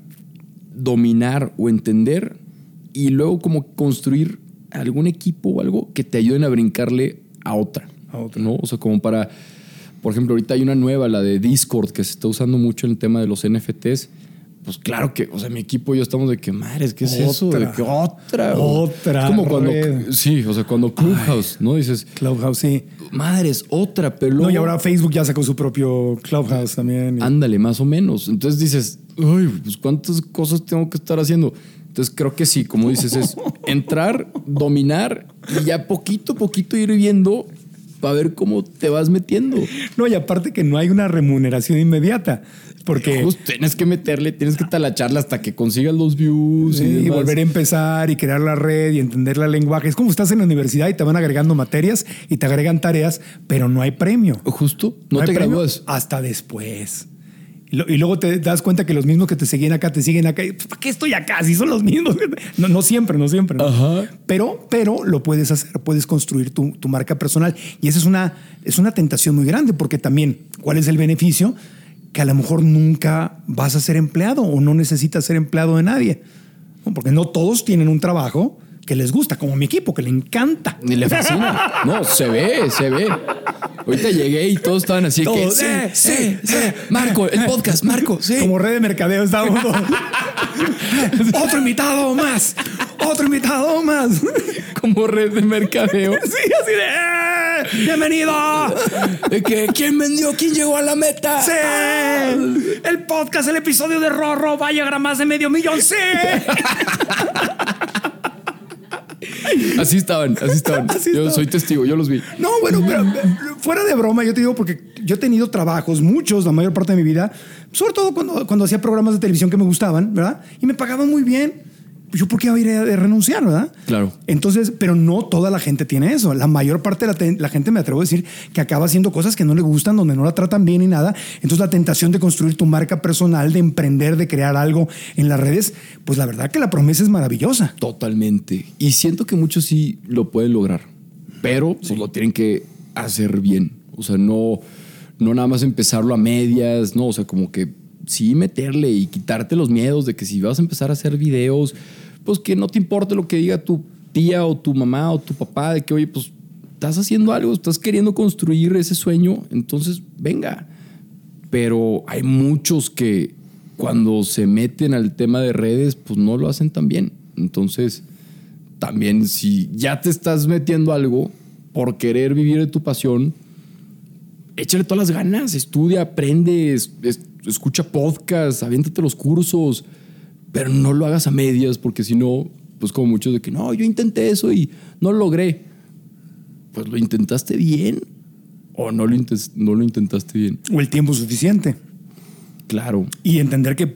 dominar o entender y luego como construir algún equipo o algo que te ayuden a brincarle a otra, a otra, ¿no? O sea, como para, por ejemplo, ahorita hay una nueva, la de Discord, que se está usando mucho en el tema de los N F Ts. Pues claro que, o sea, mi equipo y yo estamos de que, madres, ¿qué es otra, eso? De que otra. Otra. Es como cuando, red. sí, o sea, cuando Clubhouse, Ay, ¿no? Dices, Clubhouse, sí. Madres, otra, pero luego, no, y ahora Facebook ya sacó su propio Clubhouse también. Y... Ándale, más o menos. Entonces dices, ay, pues cuántas cosas tengo que estar haciendo. Entonces creo que sí, como dices, es entrar, dominar y ya poquito a poquito ir viendo para ver cómo te vas metiendo. No, y aparte que no hay una remuneración inmediata. Porque pues tienes que meterle, tienes que talacharla hasta que consigas los views. Sí, y, y volver a empezar y crear la red y entender el lenguaje. Es como estás en la universidad y te van agregando materias y te agregan tareas, pero no hay premio. Justo, no, no te gradúas. Hasta después. Y luego te das cuenta que los mismos que te seguían acá te siguen acá. ¿Para qué estoy acá? Si son los mismos. No, no siempre, no siempre. ¿no? Ajá. Pero, pero lo puedes hacer, puedes construir tu, tu marca personal. Y esa es una, es una tentación muy grande porque también, ¿cuál es el beneficio? Que a lo mejor nunca vas a ser empleado o no necesitas ser empleado de nadie. Porque no todos tienen un trabajo que les gusta, como mi equipo, que le encanta. Ni le fascina. No, se ve, se ve. Ahorita llegué y todos estaban así. Todos, que, eh, sí, eh, sí, eh, sí. Marco, el podcast, Marco, sí. Como red de mercadeo estábamos. Otro invitado más. Otro invitado más. Como red de mercadeo. Sí, así de ¡eh! ¡Bienvenido! De que, ¿quién vendió? ¿Quién llegó a la meta? ¡Sí! El podcast, el episodio de Rorro va a llegar a más de medio millón. ¡Sí! Así estaban, así estaban. Así yo estaban. soy testigo, yo los vi. No, bueno, pero fuera de broma, yo te digo porque yo he tenido trabajos, muchos, la mayor parte de mi vida, sobre todo cuando, cuando hacía programas de televisión que me gustaban, ¿verdad? Y me pagaban muy bien. Yo, ¿por qué iba a renunciar, verdad? Claro. Entonces, pero no toda la gente tiene eso. La mayor parte de la, te- la gente, me atrevo a decir, que acaba haciendo cosas que no le gustan, donde no la tratan bien y nada. Entonces, la tentación de construir tu marca personal, de emprender, de crear algo en las redes, pues la verdad que la promesa es maravillosa. Totalmente. Y siento que muchos sí lo pueden lograr, pero pues, lo tienen que hacer bien. O sea, no, no nada más empezarlo a medias, no, o sea, como que sí meterle y quitarte los miedos de que si vas a empezar a hacer videos, pues que no te importe lo que diga tu tía o tu mamá o tu papá, de que, oye, pues estás haciendo algo, estás queriendo construir ese sueño, entonces venga. Pero hay muchos que cuando se meten al tema de redes, pues no lo hacen tan bien. Entonces, también si ya te estás metiendo algo por querer vivir de tu pasión, échale todas las ganas, estudia, aprende, es, es, escucha podcasts, aviéntate los cursos, pero no lo hagas a medias, porque si no, pues como muchos de que no, yo intenté eso y no lo logré. Pues lo intentaste bien o no lo, intent- no lo intentaste bien. O el tiempo suficiente. Claro. Y entender que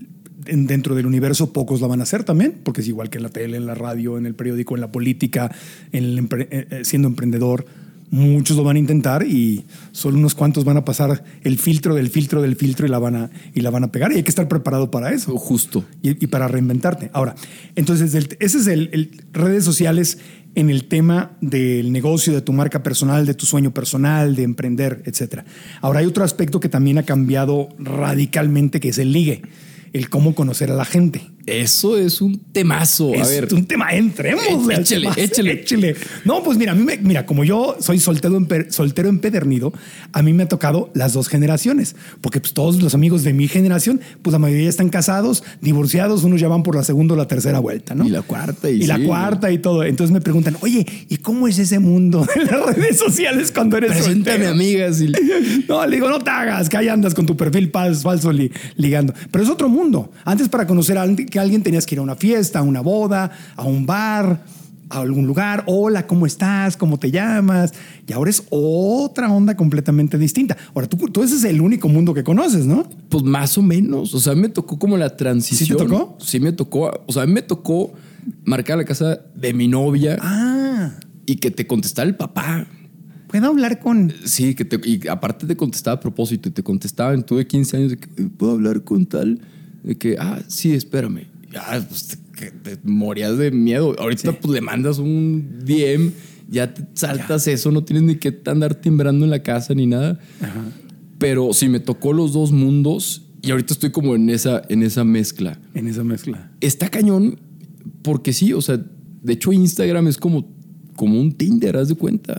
en- dentro del universo pocos la van a hacer también, porque es igual que en la tele, en la radio, en el periódico, en la política, en el empre- eh, eh, siendo emprendedor. Muchos lo van a intentar y solo unos cuantos van a pasar el filtro del filtro del filtro y la van a, y la van a pegar. Y hay que estar preparado para eso. Justo. Y, y para reinventarte. Ahora, entonces, el- ese es el, el redes sociales en el tema del negocio, de tu marca personal, de tu sueño personal, de emprender, etcétera. Ahora, hay otro aspecto que también ha cambiado radicalmente, que es el ligue, el cómo conocer a la gente. Eso es un temazo. A Es ver, un tema, entremos. Eh, échale, échale. échale. No, pues mira, a mí me, mira, como yo soy soltero, empe- soltero empedernido, a mí me ha tocado las dos generaciones, porque pues todos los amigos de mi generación, pues la mayoría están casados, divorciados, unos ya van por la segunda o la tercera vuelta, ¿no? Y la cuarta. Y, Y la sí, cuarta y todo. Entonces me preguntan, oye, ¿y cómo es ese mundo de las redes sociales cuando eres Preséntame soltero? amigas. Y... No, le digo, no te hagas, que ahí andas con tu perfil fal- falso li- ligando. Pero es otro mundo. Antes, para conocer a alguien, que alguien tenías que ir a una fiesta, a una boda, a un bar, a algún lugar. Hola, ¿cómo estás? ¿Cómo te llamas? Y ahora es otra onda completamente distinta. Ahora, tú, tú ese es el único mundo que conoces, ¿no? Pues más o menos. O sea, a mí me tocó como la transición. ¿Sí te tocó? Sí me tocó. O sea, a mí me tocó marcar la casa de mi novia Ah, y que te contestara el papá. puedo hablar con... Sí, que te, y aparte te contestaba a propósito y te contestaban. Tuve quince años de que puedo hablar con tal. De que, ah, sí, espérame. Ya, pues te, que te morías de miedo. Ahorita Sí. pues le mandas un D M, ya te saltas eso, no tienes ni que andar timbrando en la casa ni nada. Ajá. Pero sí me tocó los dos mundos y ahorita estoy como en esa, en esa mezcla. En esa mezcla. Está cañón porque sí, o sea, de hecho Instagram es como, como un Tinder, haz de cuenta.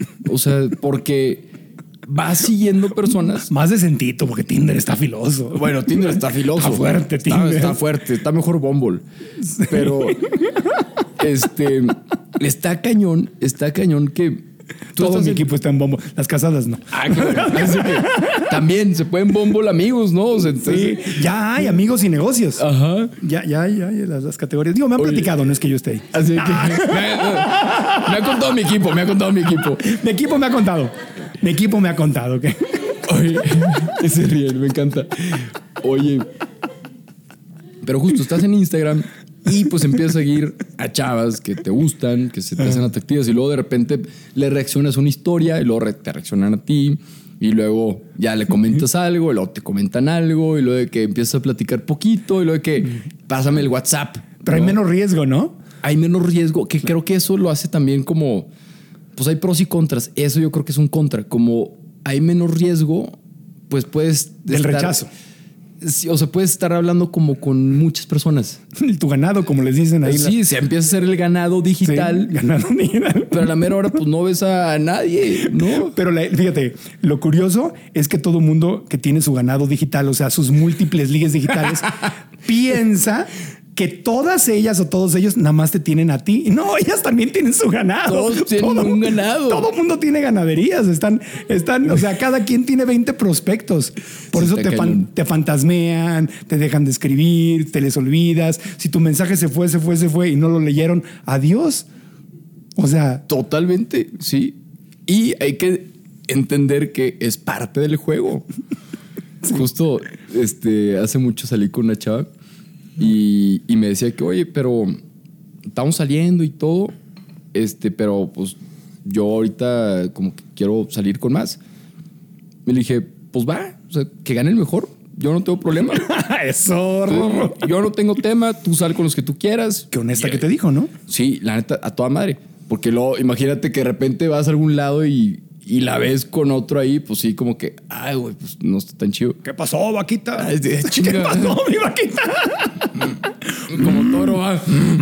O sea, porque vas siguiendo personas. Más decentito, porque Tinder está filoso. Bueno, Tinder está filoso. Está fuerte, Está- Tinder. Está, fuerte, está mejor Bumble. Pero este está cañón, está cañón que tú Todo estás mi en- equipo está en bombo. Las casadas no. Ah, qué bueno. Así que también se pueden Bumble amigos, ¿no? O sea, Sí, entonces- ya hay amigos y negocios. Ajá. Ya, ya, ya, ya, las, las categorías. Digo, me han Oye. platicado, no es que yo esté ahí. Así que me, me ha contado mi equipo, me ha contado mi equipo. Mi equipo me ha contado. Mi equipo me ha contado, ¿ok? Oye, que se ríen, me encanta. Oye, pero justo estás en Instagram y pues empiezas a seguir a chavas que te gustan, que se te hacen atractivas y luego de repente le reaccionas a una historia y luego re- te reaccionan a ti y luego ya le comentas algo y luego te comentan algo y luego de que empiezas a platicar poquito y luego de que pásame el WhatsApp. Pero hay ¿no? menos riesgo, ¿no? Hay menos riesgo, que creo que eso lo hace también como, pues hay pros y contras. Eso yo creo que es un contra. Como hay menos riesgo, pues puedes... Del estar- rechazo. sí, o sea, puedes estar hablando como con muchas personas. Tu ganado, como les dicen ahí. Sí, la... se empieza a hacer el ganado digital. Sí, ganado digital. Pero a la mera hora, pues no ves a nadie, ¿no? Pero la, fíjate, lo curioso es que todo mundo que tiene su ganado digital, o sea, sus múltiples ligas digitales, piensa que todas ellas o todos ellos nada más te tienen a ti. No, ellas también tienen su ganado. Todos tienen todo, un ganado. Todo mundo tiene ganaderías. Están, están, o sea, cada quien tiene veinte prospectos. Por sí, eso te, fan, te fantasmean, te dejan de escribir, te les olvidas. Si tu mensaje se fue, se fue, se fue y no lo leyeron, adiós. O sea, totalmente, sí. Y hay que entender que es parte del juego. Sí. Justo este, hace mucho salí con una chava. Y, y me decía que, oye, pero estamos saliendo y todo, este, pero pues yo ahorita como que quiero salir con más. Y le dije, pues va, o sea, que gane el mejor. Yo no tengo problema. Eso, Entonces, yo no tengo tema, tú sal con los que tú quieras. Qué honesta y, que te dijo, ¿no? Sí, la neta, a toda madre. Porque luego, imagínate que de repente vas a algún lado y, y la ves con otro ahí, pues sí, como que, ay, güey, pues no está tan chido. ¿Qué pasó, vaquita? Ay, ¿Qué pasó, mi vaquita? Como toro, va.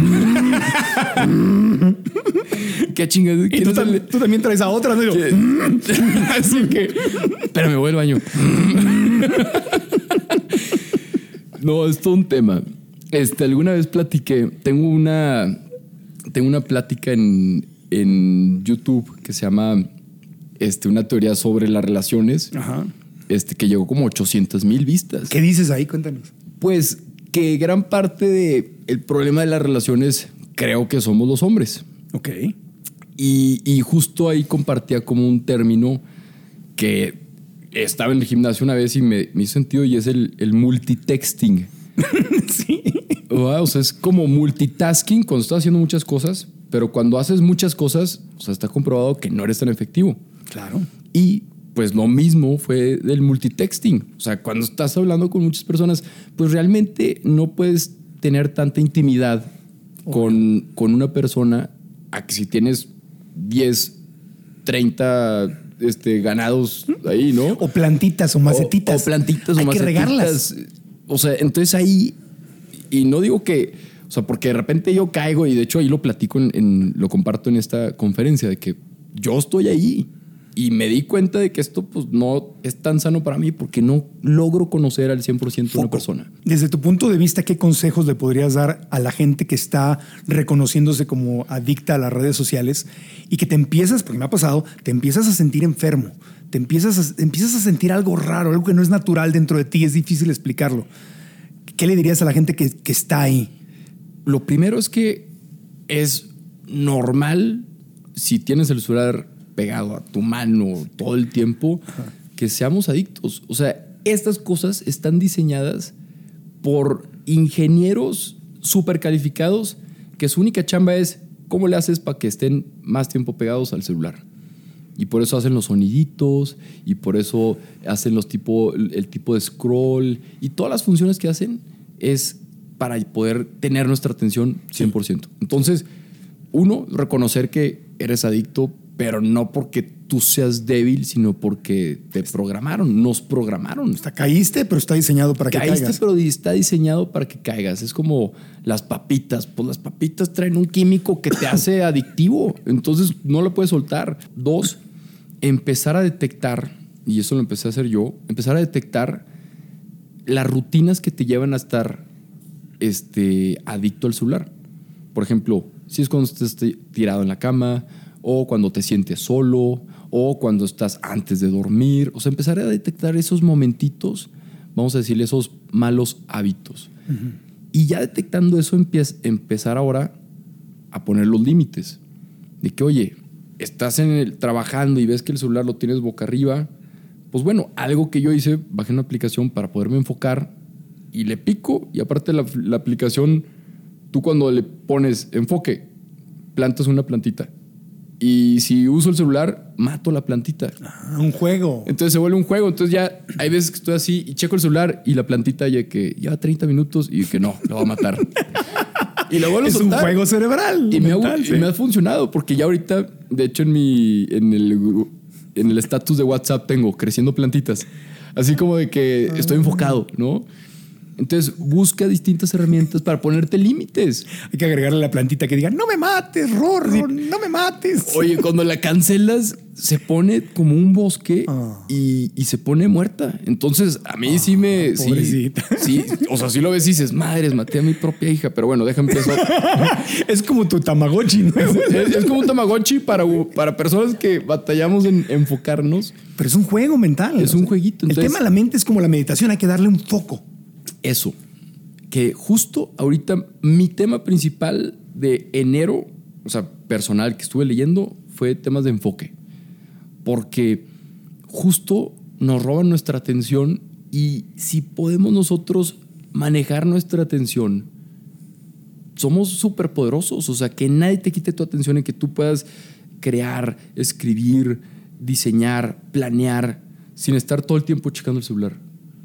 Qué chingada. Y tú, tam tú también traes a otra, ¿no? Así que, pero me voy al baño. No, es todo un tema. Este, alguna vez platiqué, tengo una, tengo una plática en, en YouTube que se ñama este, una teoría sobre las relaciones. Ajá. Este, que llegó como ochocientas mil vistas. ¿Qué dices ahí? Cuéntanos. Pues que gran parte del problema de las relaciones creo que somos los hombres. Ok. Y, y justo ahí compartía como un término que estaba en el gimnasio una vez y me, me hizo sentido, y es el, el multitexting. Sí. O sea, es como multitasking cuando estás haciendo muchas cosas, pero cuando haces muchas cosas, o sea, está comprobado que no eres tan efectivo. Claro. Y pues lo mismo fue del multitexting. O sea, cuando estás hablando con muchas personas, pues realmente no puedes tener tanta intimidad oh. con, con una persona a que si tienes diez, treinta este, ganados ahí, ¿no? O plantitas o macetitas. O, o plantitas Hay o macetitas. Hay que regarlas. O sea, entonces ahí, y no digo que, o sea, porque de repente yo caigo, y de hecho ahí lo platico, en, en, lo comparto en esta conferencia, de que yo estoy ahí. Y me di cuenta de que esto pues no es tan sano para mí porque no logro conocer al cien por ciento de una persona. Desde tu punto de vista, ¿qué consejos le podrías dar a la gente que está reconociéndose como adicta a las redes sociales y que te empiezas, porque me ha pasado, te empiezas a sentir enfermo, te empiezas a, empiezas a sentir algo raro, algo que no es natural dentro de ti, es difícil explicarlo? ¿Qué le dirías a la gente que, que está ahí? Lo primero es que es normal, si tienes el celular pegado a tu mano todo el tiempo, ajá, que seamos adictos. O sea, estas cosas están diseñadas por ingenieros súper calificados que su única chamba es cómo le haces para que estén más tiempo pegados al celular. Y por eso hacen los soniditos, y por eso hacen los tipo, el tipo de scroll, y todas las funciones que hacen es para poder tener nuestra atención cien por ciento. Entonces, uno, reconocer que eres adicto, pero no porque tú seas débil, sino porque te programaron, nos programaron. Hasta caíste, pero está diseñado para que caíste, caigas. pero está diseñado para que caigas. Es como las papitas. Pues las papitas traen un químico que te hace adictivo. Entonces no lo puedes soltar. Dos, empezar a detectar, y eso lo empecé a hacer yo, empezar a detectar las rutinas que te llevan a estar este, adicto al celular. Por ejemplo, si es cuando estás tirado en la cama, o cuando te sientes solo, o cuando estás antes de dormir. O sea, empezar a detectar esos momentitos, vamos a decirle, esos malos hábitos. Uh-huh. Y ya detectando eso, empieza, empezar ahora a poner los límites. De que, oye, estás en el, trabajando y ves que el celular lo tienes boca arriba. Pues bueno, algo que yo hice, bajé una aplicación para poderme enfocar y le pico. Y aparte la, la aplicación, tú cuando le pones enfoque, plantas una plantita. Y si uso el celular, mato la plantita. Ah, un juego. Entonces se vuelve un juego. Entonces ya hay veces que estoy así y checo el celular y la plantita ya que lleva treinta minutos y que no, lo va a matar. Y lo vuelvo a soltar. Es un juego cerebral. Y, mental, me, ha, sí. y me ha funcionado porque ya ahorita, de hecho en mi, en el, en el estatus de WhatsApp tengo creciendo plantitas. Así como de que estoy enfocado, ¿no? Entonces, busca distintas herramientas para ponerte límites. Hay que agregarle la plantita que diga, no me mates, Rorro, sí. no me mates. Oye, cuando la cancelas, se pone como un bosque oh. y, y se pone muerta. Entonces, a mí oh, sí me... Pobrecita. Sí, sí, o sea, sí lo ves y dices, madres, maté a mi propia hija. Pero bueno, déjame empezar. Es como tu Tamagotchi, ¿no? Es, es como un Tamagotchi para, para personas que batallamos en enfocarnos. Pero es un juego mental. Es un jueguito. Entonces, el tema de la mente es como la meditación, hay que darle un foco. Eso, que justo ahorita mi tema principal de enero, o sea, personal que estuve leyendo, fue temas de enfoque. Porque justo nos roban nuestra atención y si podemos nosotros manejar nuestra atención, somos súper poderosos. O sea, que nadie te quite tu atención y que tú puedas crear, escribir, diseñar, planear, sin estar todo el tiempo checando el celular.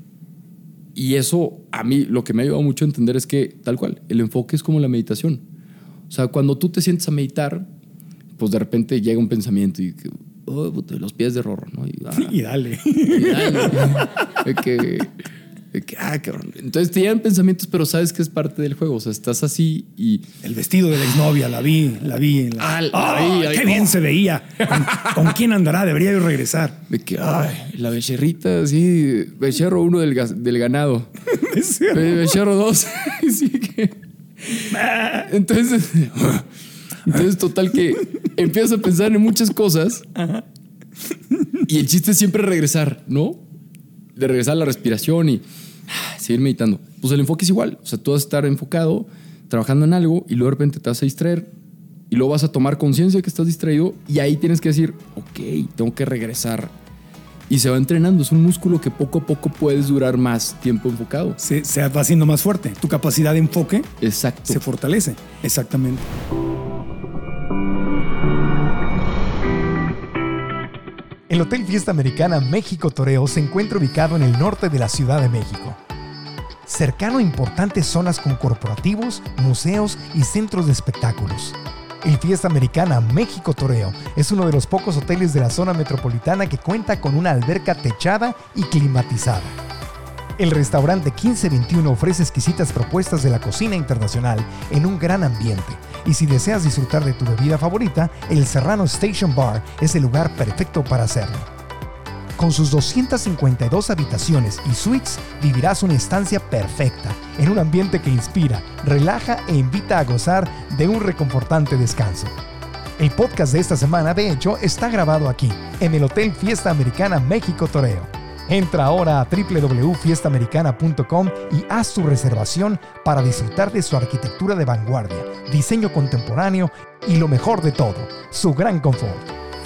Y eso a mí lo que me ha ayudado mucho a entender es que tal cual, el enfoque es como la meditación. O sea, cuando tú te sientes a meditar, pues de repente llega un pensamiento y oh, los pies de Rorro, ¿no? Y, ah, y dale. Y dale. de que, de que, ah, cabrón. Entonces te llegan pensamientos, pero sabes que es parte del juego. O sea, estás así y... El vestido de la exnovia, la vi, la vi. En la... Ah, la oh, vi. ¡Qué bien se veía! ¿Con, ¿Con quién andará? Debería yo regresar. De que, ay, la becerrita, sí, becerro uno del, del ganado. ¿Becerro? Becerro dos. Sí que... Entonces... Entonces, total que empiezas a pensar en muchas cosas. Ajá. Y el chiste es siempre regresar, ¿no? De regresar a la respiración y seguir meditando. Pues el enfoque es igual. O sea, tú vas a estar enfocado, trabajando en algo y luego de repente te vas a distraer y luego vas a tomar conciencia de que estás distraído y ahí tienes que decir, ok, tengo que regresar. Y se va entrenando. Es un músculo que poco a poco puedes durar más tiempo enfocado. Se, se va haciendo más fuerte. Tu capacidad de enfoque Exacto. se fortalece. Exactamente. El Hotel Fiesta Americana México Toreo se encuentra ubicado en el norte de la Ciudad de México, cercano a importantes zonas con corporativos, museos y centros de espectáculos. El Fiesta Americana México Toreo es uno de los pocos hoteles de la zona metropolitana que cuenta con una alberca techada y climatizada. El restaurante quince veintiuno ofrece exquisitas propuestas de la cocina internacional en un gran ambiente. Y si deseas disfrutar de tu bebida favorita, el Serrano Station Bar es el lugar perfecto para hacerlo. Con sus doscientas cincuenta y dos habitaciones y suites, vivirás una estancia perfecta en un ambiente que inspira, relaja e invita a gozar de un reconfortante descanso. El podcast de esta semana, de hecho, está grabado aquí, en el Hotel Fiesta Americana México Toreo. Entra ahora a doble u doble u doble u punto fiesta americana punto com y haz tu reservación para disfrutar de su arquitectura de vanguardia, diseño contemporáneo y lo mejor de todo, su gran confort.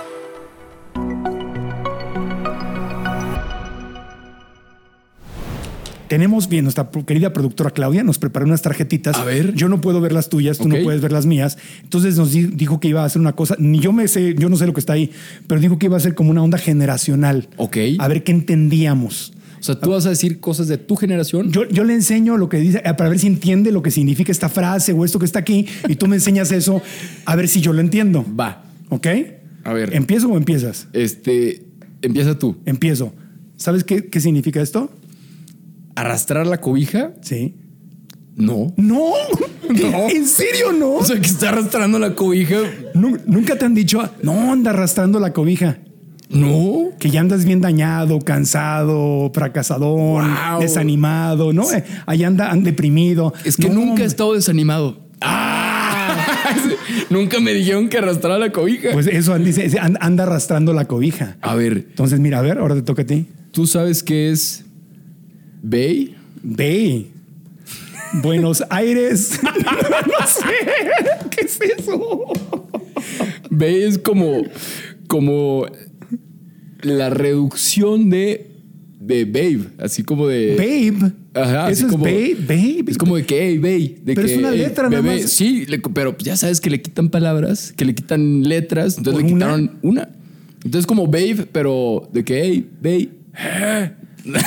Tenemos bien, nuestra querida productora Claudia nos preparó unas tarjetitas. A ver. Yo no puedo ver las tuyas, tú okay. no puedes ver las mías. Entonces nos dijo que iba a hacer una cosa, ni yo me sé, yo no sé lo que está ahí, pero dijo que iba a ser como una onda generacional. Ok. A ver qué entendíamos. O sea, tú vas a decir cosas de tu generación. Yo, yo le enseño lo que dice, para ver si entiende lo que significa esta frase o esto que está aquí, y tú me enseñas eso, a ver si yo lo entiendo. Va. ¿Ok? A ver. ¿Empiezo o empiezas? Este, empieza tú. Empiezo. ¿Sabes qué, qué significa esto? ¿Arrastrar la cobija? Sí. No. No. No. ¿En serio no? O sea, que está arrastrando la cobija. Nunca te han dicho, no, anda arrastrando la cobija. No. Que ya andas bien dañado, cansado, fracasador, wow. desanimado, ¿no? Sí. Ahí anda, anda deprimido. Es que no, nunca hombre. he estado desanimado. ¡Ah! Nunca me dijeron que arrastrara la cobija. Pues eso, dice, anda arrastrando la cobija. A ver. Entonces, mira, a ver, ahora te toca a ti. ¿Tú sabes qué es Bay? Bay. Buenos Aires. No sé. ¿Qué es eso? Bay es como, como la reducción de, de babe. Así como de... Babe. Ajá. Eso es como, babe, babe. Es como de que, hey, babe. De pero que, es una letra, hey, nada más. Sí, le, pero ya sabes que le quitan palabras, que le quitan letras. Entonces le quitaron una? una. Entonces como babe, pero de que, hey, babe.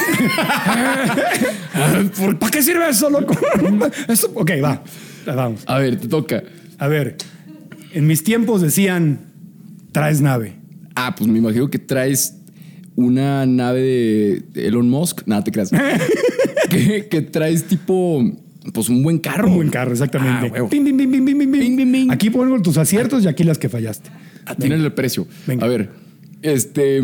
¿Para qué sirve eso, loco? Eso, ok, va. Vamos. A ver, te toca. A ver, en mis tiempos decían, traes nave. Ah, pues me imagino que traes una nave de Elon Musk. Nada, te creas. que, que traes tipo, pues un buen carro. Un buen carro, exactamente. Ah, huevo. Pim, pim, pim, pim, pim, pim. Pim, pim, pim. Aquí pongo tus aciertos y aquí las que fallaste. Tienes el precio. Venga. A ver, este...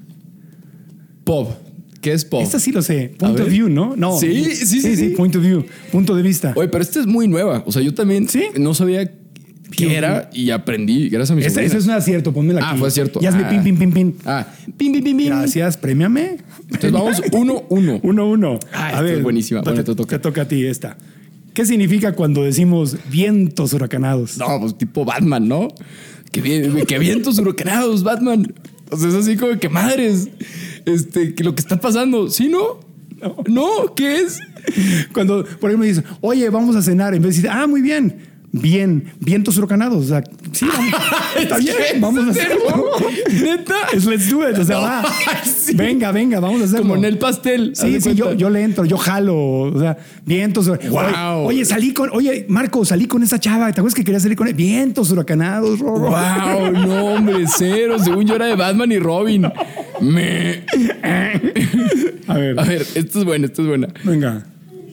Pop. ¿Qué es pop? Esta sí lo sé. Point A of ver. view, ¿no? No. Sí, sí, sí, Sí, sí. point of view. Punto de vista. Oye, pero esta es muy nueva. O sea, yo también ¿Sí? no sabía qué era y aprendí gracias a mis Ese, sobrinas. ese es un acierto, pónmela aquí. Ah, fue acierto. Y hazme Ah. pim, pim, pim, pim. Ah, pim, pim, pim, pim. Gracias, premiame. Entonces vamos uno, uno. Uno, uno. Ah, esta es buenísima. Bueno, te, te toca. te toca a ti esta. ¿Qué significa cuando decimos vientos huracanados? No, pues tipo Batman, ¿no? Que, vi- que vientos huracanados, Batman. O sea, es así como que madres. Este, que lo que está pasando. ¿Sí, no? No. No, ¿qué es? Cuando, por ejemplo, dices, oye, vamos a cenar, en vez de decir, ah, muy bien, bien, vientos huracanados. O sea, sí, vamos, está bien, vamos a hacerlo. ¿Neta? Es let's do it. O sea, No, va. sí. Venga, venga, vamos a hacerlo. Como en el pastel. Sí, haz de sí, yo, cuenta. yo le entro, yo jalo, o sea, vientos. Wow. Oye, oye, salí con, oye, Marco, salí con esa chava, ¿te acuerdas que quería salir con él? Vientos huracanados, Rorro. Wow, no, hombre, cero. Según yo era de Batman y Robin. Me. A ver, A ver, esta es buena, esta es buena. venga.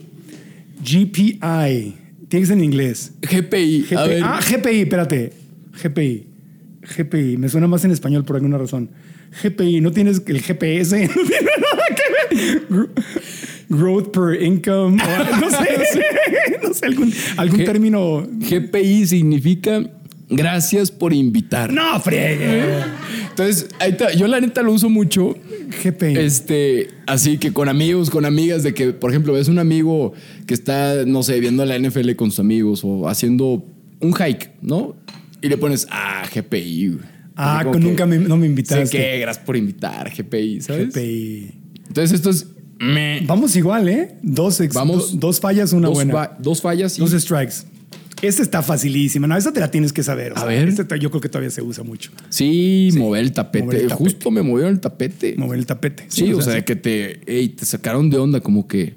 G P I, tiene que ser en inglés. G P I. G A P I. ver. Ah, G P I, espérate. G P I. G P I, me suena más en español por alguna razón. G P I, no tienes el G P S, no tiene nada que ver. Gro- Growth per income, o no sé, no sé, algún, algún G- término. G P I significa gracias por invitar. No, friegue. Entonces, ahí está. Yo la neta lo uso mucho. G P I. Este, así que con amigos, con amigas, de que, por ejemplo, ves un amigo que está, no sé, viendo la N F L con sus amigos o haciendo un hike, ¿no? Y le pones, ah, G P I. güey. Ah, Así como que que, nunca me, no me invitaste. sé que, gracias por invitar, G P I, ¿sabes? G P I. Entonces, esto es. Me, Vamos igual, ¿eh? Dos, ex- Vamos. do- dos fallas, una dos, buena. fa- dos fallas y. Dos strikes. Esta está facilísima. No, esta te la tienes que saber. o A sea, ver. esta yo creo que todavía se usa mucho. Sí, mover el tapete. mover el tapete. Justo me movieron el tapete. Mover el tapete. Sí, o sea, de que te, ey, te sacaron de onda, como que.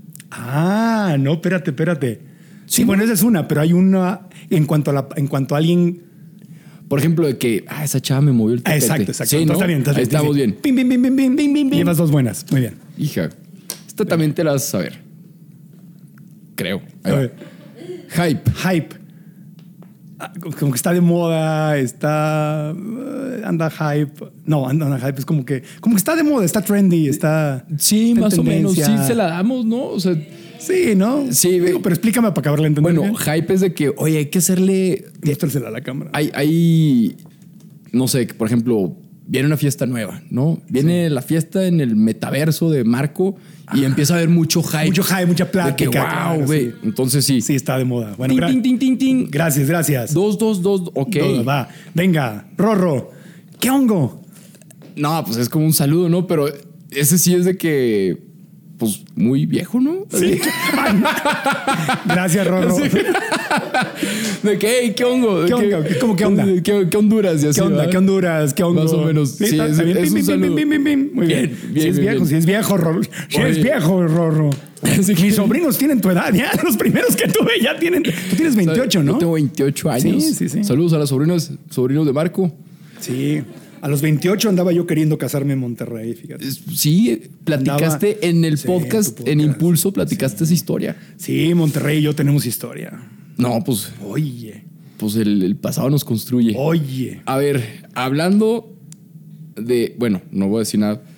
Ah, no, espérate, espérate. Sí, Sí. bueno, esa es una, pero hay una en cuanto a la, en cuanto a alguien. Por ejemplo, de que, ah, esa chava me movió el Ah, tapete. exacto, exacto. Sí, ¿no? Está bien, está Ahí bien. estamos sí, sí. bien. Pim, pim, pim, pim, pim, Bim, bim, bim. Llevas dos buenas. Muy bien. Hija, esta también te la vas a saber. Creo. Ahí A va. ver, Hype. hype. Ah, Como que está de moda, está. eh, anda hype. No, anda, anda hype. Es como que, como que está de moda, está trendy, está. Sí, está en más o menos. Sí, tendencia. se la damos, ¿no? O sea, Sí, ¿no? Sí, ve- Digo, pero explícame para acabarla de entender. bueno, bien. hype es de que, oye, hay que hacerle. Muéstrasela a la cámara. Hay, hay, no sé, por ejemplo, viene una fiesta nueva, ¿no? Viene la fiesta en el metaverso de Marco y empieza a haber mucho hype. Mucho hype, mucha De que, plática, wow, claro, güey. sí. Entonces sí. Sí, está de moda. Bueno, Tin, gra- tin, tin, tin, tin. gracias, gracias. Dos, dos, dos. Ok. Dos, va. Venga, Rorro. ¿Qué hongo? No, pues es como un saludo, ¿no? Pero ese sí es de que, pues, muy viejo, ¿no? Sí. Gracias, Rorro. Sí. De que, hey, ¿qué hongo? ¿Qué hongo? ¿Cómo qué onda? ¿Qué, qué Honduras? Y así, ¿Qué onda? ¿verdad? ¿Qué Honduras? ¿Qué hongo? Más o menos. Sí, está- es- está bien. es Bim, un bim, bim, saludo. bim, bim, bim. Muy bien. Bien, bien, si es bien, viejo, bien. si es viejo, Rorro. Si Oye. es viejo, Rorro. Así que- Mis sobrinos tienen tu edad, ya. Los primeros que tuve ya tienen. Tú tienes veintiocho, ¿no? Yo tengo veintiocho años. Sí, sí, sí. Saludos a los sobrinos, sobrinos de Marco. Sí. A los veintiocho andaba yo queriendo casarme en Monterrey, fíjate. Es- Sí, platicaste Andaba- en el Sí, podcast, tu en podcast. Impulso, platicaste esa historia. Sí, Monterrey y yo tenemos historia. No, pues, Oye, pues el, el pasado nos construye. oye. A ver, hablando de, bueno, no voy a decir nada.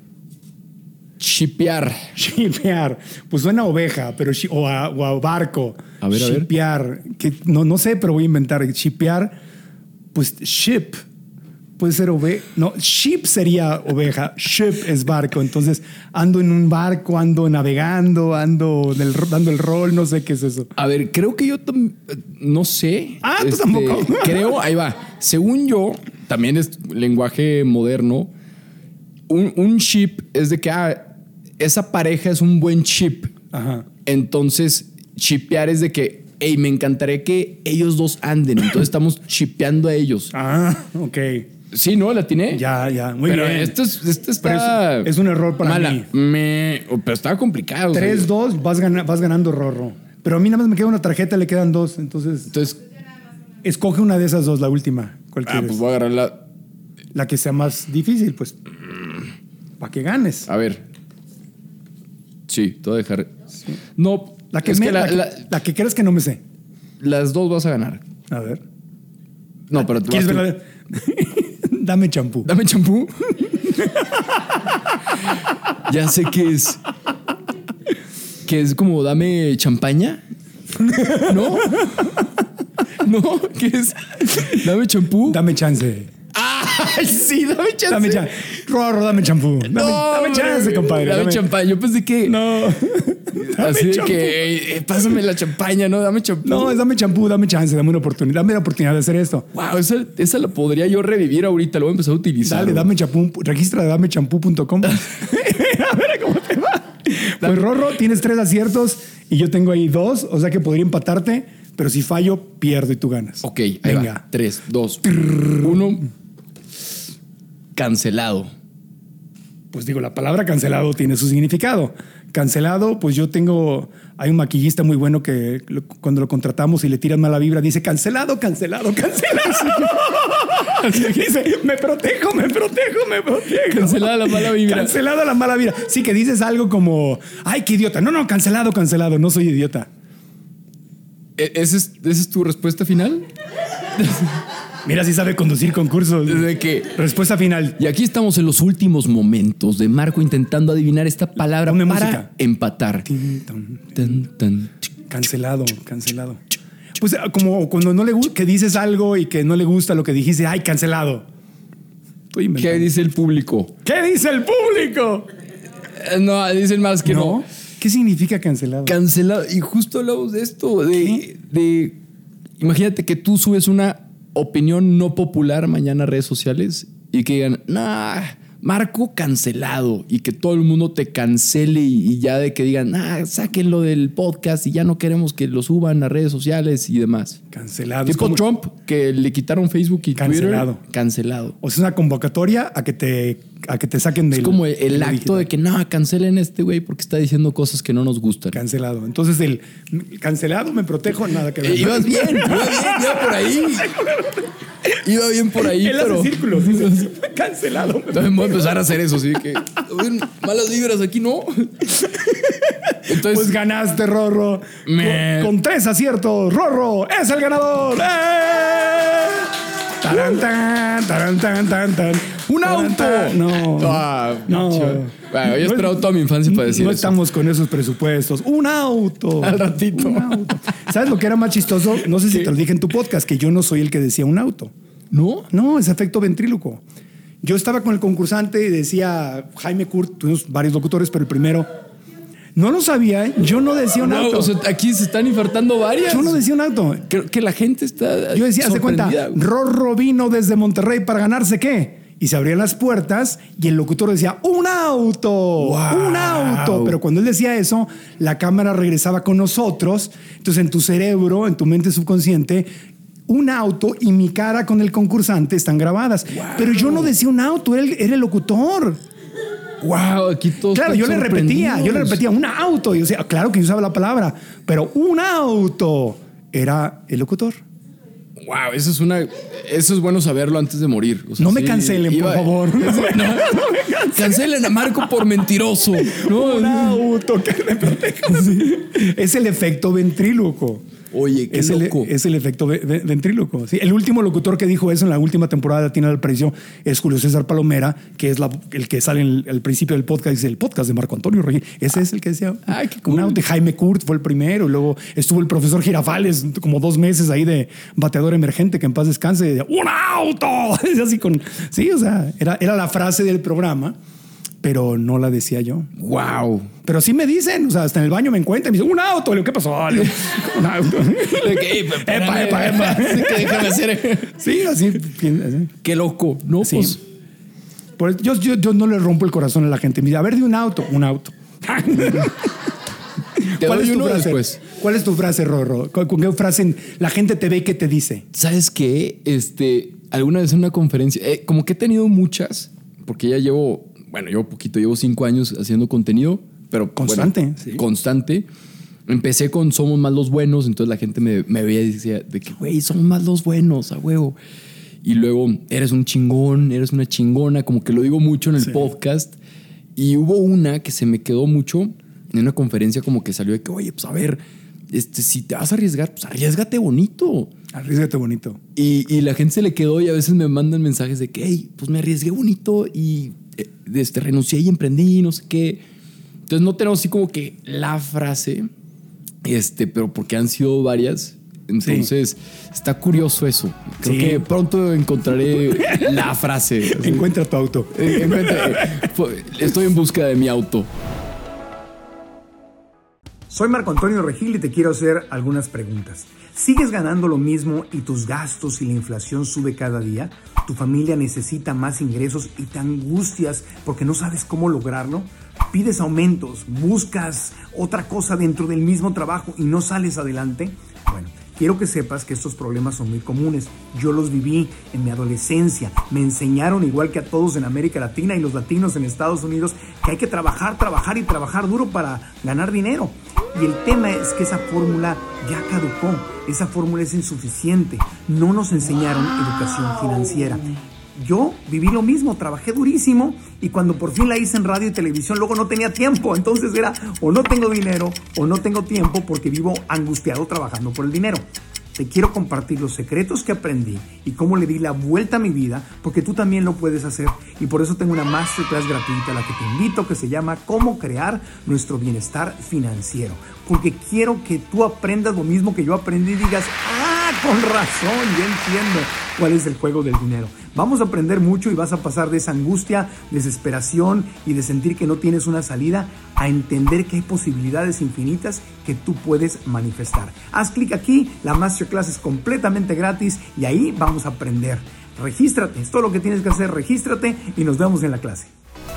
Shipear. Shipear. Pues suena a oveja, pero shi- o, a, o a barco. A ver, a ver. Shipear. Que no, no sé, pero voy a inventar. Shipear, pues ship. Puede ser oveja. No, ship sería oveja. Ship es barco. Entonces ando en un barco, ando navegando, ando del- dando el rol. No sé qué es eso. A ver, creo que yo tam- no sé. Ah, tú tampoco. Creo, ahí va. Según yo, también es lenguaje moderno. Un, un ship es de que ah, esa pareja es un buen chip. Ajá. Entonces, chipear es de que, hey, me encantaría que ellos dos anden. Entonces estamos chipeando a ellos. Ah, ok. Sí, ¿no? ¿La tiene? Ya, ya. Muy pero bien. esto, es, esto Pero está... es- es un error para mala. mí. Me, pero estaba complicado. o sea, tres dos, vas, gana- vas ganando, Rorro. Pero a mí nada más me queda una tarjeta, le quedan dos. Entonces, Entonces, escoge una de esas dos, la última. ¿Cuál ah, quieres? pues voy a agarrar la, La que sea más difícil, pues, para que ganes. A ver. Sí, te voy a dejar. Sí. No, la que, es me, que la, la, que, la, la que crees que no me sé. Las dos vas a ganar. A ver. No, pero tú ¿Quieres vas ver la... Dame champú. Dame champú. Ya sé que es. Que es como dame champaña. ¿No? ¿No? ¿Qué es? Dame champú. Dame chance. ¡Ay, sí! Dame chance. Dame chance. Rorro, dame champú. Dame, No, dame chance, compadre. Dame, dame champaña. Yo pensé que. No. Así de champú. Que. Eh, pásame la champaña, ¿no? Dame champú. No, es dame champú, dame chance, dame una oportunidad. Dame la oportunidad de hacer esto. Wow, esa, esa la podría yo revivir ahorita. Lo voy a empezar a utilizar. Dale, ¿no? dame champú. Registra de dame champú punto com. A ver cómo te va. Pues Rorro, tienes tres aciertos y yo tengo ahí dos. O sea que podría empatarte. Pero si fallo, pierdo y tú ganas. Ok, ahí venga. Va. Tres, dos, uno. Cancelado. Pues digo, la palabra cancelado tiene su significado. Cancelado, pues yo tengo... Hay un maquillista muy bueno que lo, cuando lo contratamos y le tiran mala vibra, dice cancelado, cancelado, cancelado. Dice, me protejo, me protejo, me protejo. Cancelada la mala vibra. Cancelada la mala vibra. Sí, que dices algo como, ay, qué idiota. No, no, cancelado, cancelado. No soy idiota. ¿Esa es, ¿esa es tu respuesta final? Mira, sí sabe conducir concursos. Desde que... Respuesta final. Y aquí estamos en los últimos momentos de Marco intentando adivinar esta palabra Ponme para música. Empatar. Tin, ton, Tan, tan. Cancelado, cancelado. Pues como cuando no le gusta, que dices algo y que no le gusta lo que dijiste, ay, cancelado. ¿Qué dice el público? ¿Qué dice el público? Eh, no, dicen más que no. no. ¿Qué significa cancelado? Cancelado. Y justo hablamos de esto, de, de... Imagínate que tú subes una opinión no popular mañana a redes sociales y que digan, nah, Marco cancelado, y que todo el mundo te cancele y, y ya de que digan, nah, sáquenlo del podcast y ya no queremos que lo suban a redes sociales y demás. Cancelado. Tipo como Trump, que le quitaron Facebook y cancelado. Twitter. Cancelado. O sea, es una convocatoria a que te, a que te saquen del... Es como el, el acto digital. De que no, cancelen a este güey porque está diciendo cosas que no nos gustan. Cancelado. Entonces el cancelado, me protejo, nada que ver. Eh, ibas bien, ibas bien, iba por ahí. Iba bien por ahí, él pero... hace círculos, dice, cancelado. Entonces voy a empezar a hacer eso, así que... Malas vibras aquí, ¿no? Entonces, pues ganaste, Rorro. Me... Con, con tres aciertos, Rorro es el ganador. ¡Eh! Tarán, tan, tarán, tan, tan, tan. ¡Un auto! Tan, no. Ah, no. Bueno, yo he esperado toda mi infancia para decir no eso. No estamos con esos presupuestos. ¡Un auto! Al ratito. Un auto. ¿Sabes lo que era más chistoso? No sé si ¿Qué? Te lo dije en tu podcast, que yo no soy el que decía un auto. ¿No? No, es efecto ventríloco. Yo estaba con el concursante y decía Jaime Kurt, tuvimos varios locutores, pero el primero... No lo sabía, yo no decía un no, auto. O sea, aquí se están infartando varias. Yo no decía un auto. Creo que la gente está. Yo decía, hace cuenta, Rorro vino desde Monterrey para ganarse qué. Y se abrían las puertas y el locutor decía, ¡un auto! Wow. ¡Un auto! Pero cuando él decía eso, la cámara regresaba con nosotros. Entonces, en tu cerebro, en tu mente subconsciente, un auto y mi cara con el concursante están grabadas. Wow. Pero yo no decía un auto, era el, era el locutor. Wow, aquí todos. Claro, yo le repetía, yo le repetía un auto. Y yo decía, claro que yo usaba la palabra, pero un auto era el locutor. Wow, eso es una, eso es bueno saberlo antes de morir. O sea, no sí, me cancelen, iba, por favor. No, no me cancelen. Cancelen a Marco por mentiroso. No, un auto que me proteja. Sí. Es el efecto ventríloco. Oye, qué es loco. El, es el efecto ventríloco. Sí, el último locutor que dijo eso en la última temporada de Latina del Precio es Julio César Palomera, que es la, el que sale en el, al principio del podcast, dice el podcast de Marco Antonio Regil. Ese ah, es el que decía. Ay, qué cool. Un auto. Jaime Kurt fue el primero. Luego estuvo el profesor Girafales, como dos meses ahí de bateador emergente, que en paz descanse. ¡Un auto! Es así con. Sí, o sea, era, era la frase del programa, pero no la decía yo. Wow. Pero sí me dicen, o sea, hasta en el baño me encuentran y me dicen, un auto. ¿Qué pasó? Un auto. Okay, epa, epa, epa. Sí, que déjame hacer. Sí, así, así. Qué loco, ¿no? Sí. Pues. Por, yo, yo, yo no le rompo el corazón a la gente. Me dice, a ver, de un auto, un auto. Te ¿Cuál doy es tu uno frase? Después. ¿Cuál es tu frase, Rorro? ¿Con, con qué frase la gente te ve y qué te dice? ¿Sabes qué? Este, alguna vez en una conferencia, eh, como que he tenido muchas, porque ya llevo, bueno, llevo poquito, llevo cinco años haciendo contenido, pero constante. Bueno, sí. Constante. Empecé con Somos Más los Buenos, entonces la gente me, me veía y decía de que, güey, somos más los buenos, a huevo. Y luego, eres un chingón, eres una chingona, como que lo digo mucho en el sí. podcast. Y hubo una que se me quedó mucho en una conferencia, como que salió de que, oye, pues a ver, este, si te vas a arriesgar, pues arriésgate bonito. Arriésgate bonito. Y, y la gente se le quedó y a veces me mandan mensajes de que, hey, pues me arriesgué bonito y este, renuncié y emprendí, no sé qué. Entonces no tenemos así como que la frase, este, pero porque han sido varias. Entonces sí. está curioso eso. Creo sí. que pronto encontraré la frase. Encuentra tu auto. Encuentra, estoy en busca de mi auto. Soy Marco Antonio Regil y te quiero hacer algunas preguntas. ¿Sigues ganando lo mismo y tus gastos y la inflación sube cada día? ¿Tu familia necesita más ingresos y te angustias porque no sabes cómo lograrlo? ¿Pides aumentos, buscas otra cosa dentro del mismo trabajo y no sales adelante? Bueno, quiero que sepas que estos problemas son muy comunes. Yo los viví en mi adolescencia. Me enseñaron, igual que a todos en América Latina y los latinos en Estados Unidos, que hay que trabajar, trabajar y trabajar duro para ganar dinero. Y el tema es que esa fórmula ya caducó. Esa fórmula es insuficiente. No nos enseñaron educación financiera. Yo viví lo mismo, trabajé durísimo y cuando por fin la hice en radio y televisión, luego no tenía tiempo. Entonces era o no tengo dinero o no tengo tiempo porque vivo angustiado trabajando por el dinero. Te quiero compartir los secretos que aprendí y cómo le di la vuelta a mi vida, porque tú también lo puedes hacer. Y por eso tengo una masterclass gratuita a la que te invito, que se llama Cómo crear nuestro bienestar financiero. Porque quiero que tú aprendas lo mismo que yo aprendí y digas, ah, con razón, ya entiendo cuál es el juego del dinero. Vamos a aprender mucho y vas a pasar de esa angustia, desesperación y de sentir que no tienes una salida a entender que hay posibilidades infinitas que tú puedes manifestar. Haz clic aquí, la masterclass es completamente gratis y ahí vamos a aprender. Regístrate, es todo lo que tienes que hacer, regístrate y nos vemos en la clase.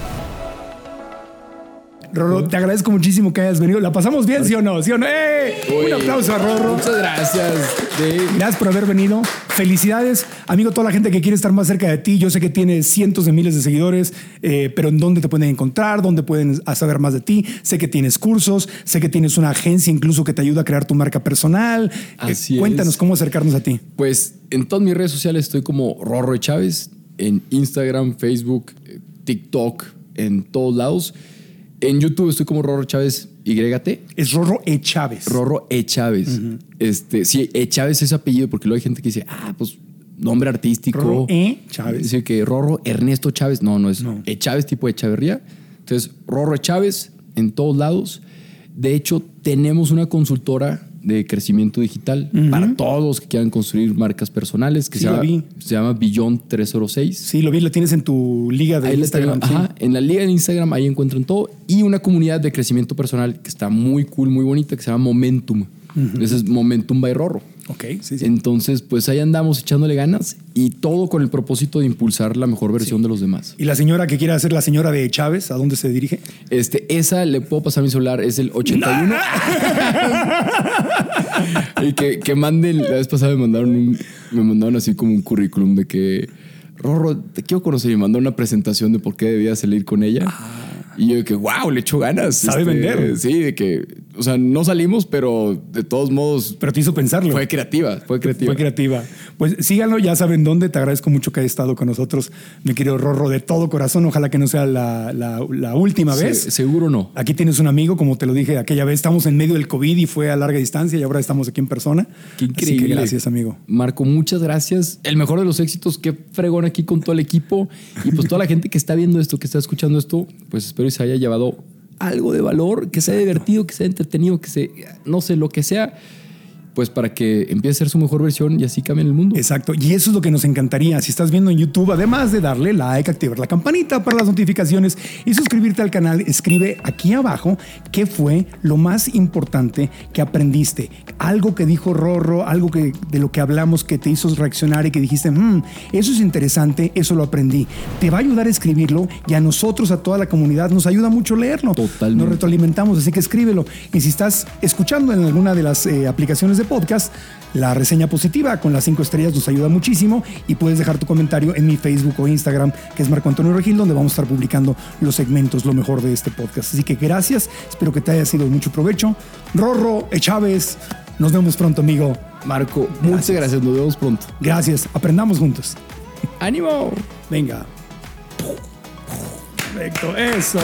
Rorro, te agradezco muchísimo que hayas venido. ¿La pasamos bien, sí o no? ¿Sí o no? ¡Eh! Un aplauso a Rorro. Muchas gracias. Sí. Gracias por haber venido. Felicidades, amigo, toda la gente que quiere estar más cerca de ti. Yo sé que tienes cientos de miles de seguidores, eh, pero ¿en dónde te pueden encontrar? ¿Dónde pueden saber más de ti? Sé que tienes cursos, sé que tienes una agencia incluso que te ayuda a crear tu marca personal. Así eh, cuéntanos es. Cómo acercarnos a ti. Pues en todas mis redes sociales estoy como Rorro Chávez, en Instagram, Facebook, TikTok, en todos lados. En YouTube estoy como Rorro Chávez Y T. Es Rorro E. Chávez. Rorro E. Chávez. Uh-huh. Este, sí, E. Chávez es apellido, porque luego hay gente que dice, ah, pues nombre artístico. Rorro E. Chávez. Dice que Rorro Ernesto Chávez. No, no es no. E. Chávez tipo Echavarría. Entonces, Rorro E. Chávez en todos lados. De hecho, tenemos una consultora de crecimiento digital uh-huh. para todos los que quieran construir marcas personales, que sí, se, llama, vi. se llama Beyond trescientos seis. Sí, lo vi, lo tienes en tu liga de ahí Instagram. Tengo, sí. Ajá, en la liga de Instagram, ahí encuentran todo. Y una comunidad de crecimiento personal que está muy cool, muy bonita, que se llama Momentum. Uh-huh. Ese es Momentum by Rorro. Ok, sí, sí. Entonces, pues ahí andamos echándole ganas y todo con el propósito de impulsar la mejor versión sí. de los demás. ¿Y la señora que quiera ser la señora de Chávez, a dónde se dirige? Este, esa le puedo pasar mi celular, es el ochenta y uno. Y que, que manden, la vez pasada me mandaron un, me mandaron así como un currículum de que, Rorro, te quiero conocer, y me mandaron una presentación de por qué debía salir con ella. Ah. Y yo de que, wow, le echo ganas. Sabe este, vender. Sí, de que, o sea, no salimos, pero de todos modos. Pero te hizo pensarlo. Fue creativa, fue creativa. Fue creativa. Pues síganlo, ya saben dónde. Te agradezco mucho que hayas estado con nosotros, mi querido Rorro, de todo corazón. Ojalá que no sea la, la, la última Se, vez. Seguro no. Aquí tienes un amigo, como te lo dije aquella vez. Estamos en medio del COVID y fue a larga distancia y ahora estamos aquí en persona. Qué increíble. Así que gracias, amigo. Marco, muchas gracias. El mejor de los éxitos. Qué fregón aquí con todo el equipo. Y pues toda la gente que está viendo esto, que está escuchando esto, pues espero que se haya llevado algo de valor, que sea divertido, que sea entretenido, que sea, no sé, lo que sea, pues para que empiece a ser su mejor versión y así cambie el mundo. Exacto. Y eso es lo que nos encantaría. Si estás viendo en YouTube, además de darle like, activar la campanita para las notificaciones y suscribirte al canal, escribe aquí abajo qué fue lo más importante que aprendiste. Algo que dijo Rorro, algo que, de lo que hablamos que te hizo reaccionar y que dijiste, mmm, eso es interesante, eso lo aprendí. Te va a ayudar a escribirlo y a nosotros, a toda la comunidad, nos ayuda mucho leerlo. Totalmente. Nos retroalimentamos, así que escríbelo. Y si estás escuchando en alguna de las eh, aplicaciones de podcast, la reseña positiva con las cinco estrellas nos ayuda muchísimo y puedes dejar tu comentario en mi Facebook o Instagram, que es Marco Antonio Regil, donde vamos a estar publicando los segmentos, lo mejor de este podcast. Así que gracias, espero que te haya sido de mucho provecho. Rorro E. Chávez, nos vemos pronto, amigo. Marco, muchas gracias, nos vemos pronto. Gracias, aprendamos juntos. ¡Ánimo! Venga. Perfecto, eso.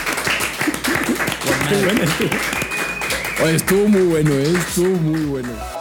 Oye, estuvo muy bueno, ¿eh? Estuvo muy bueno.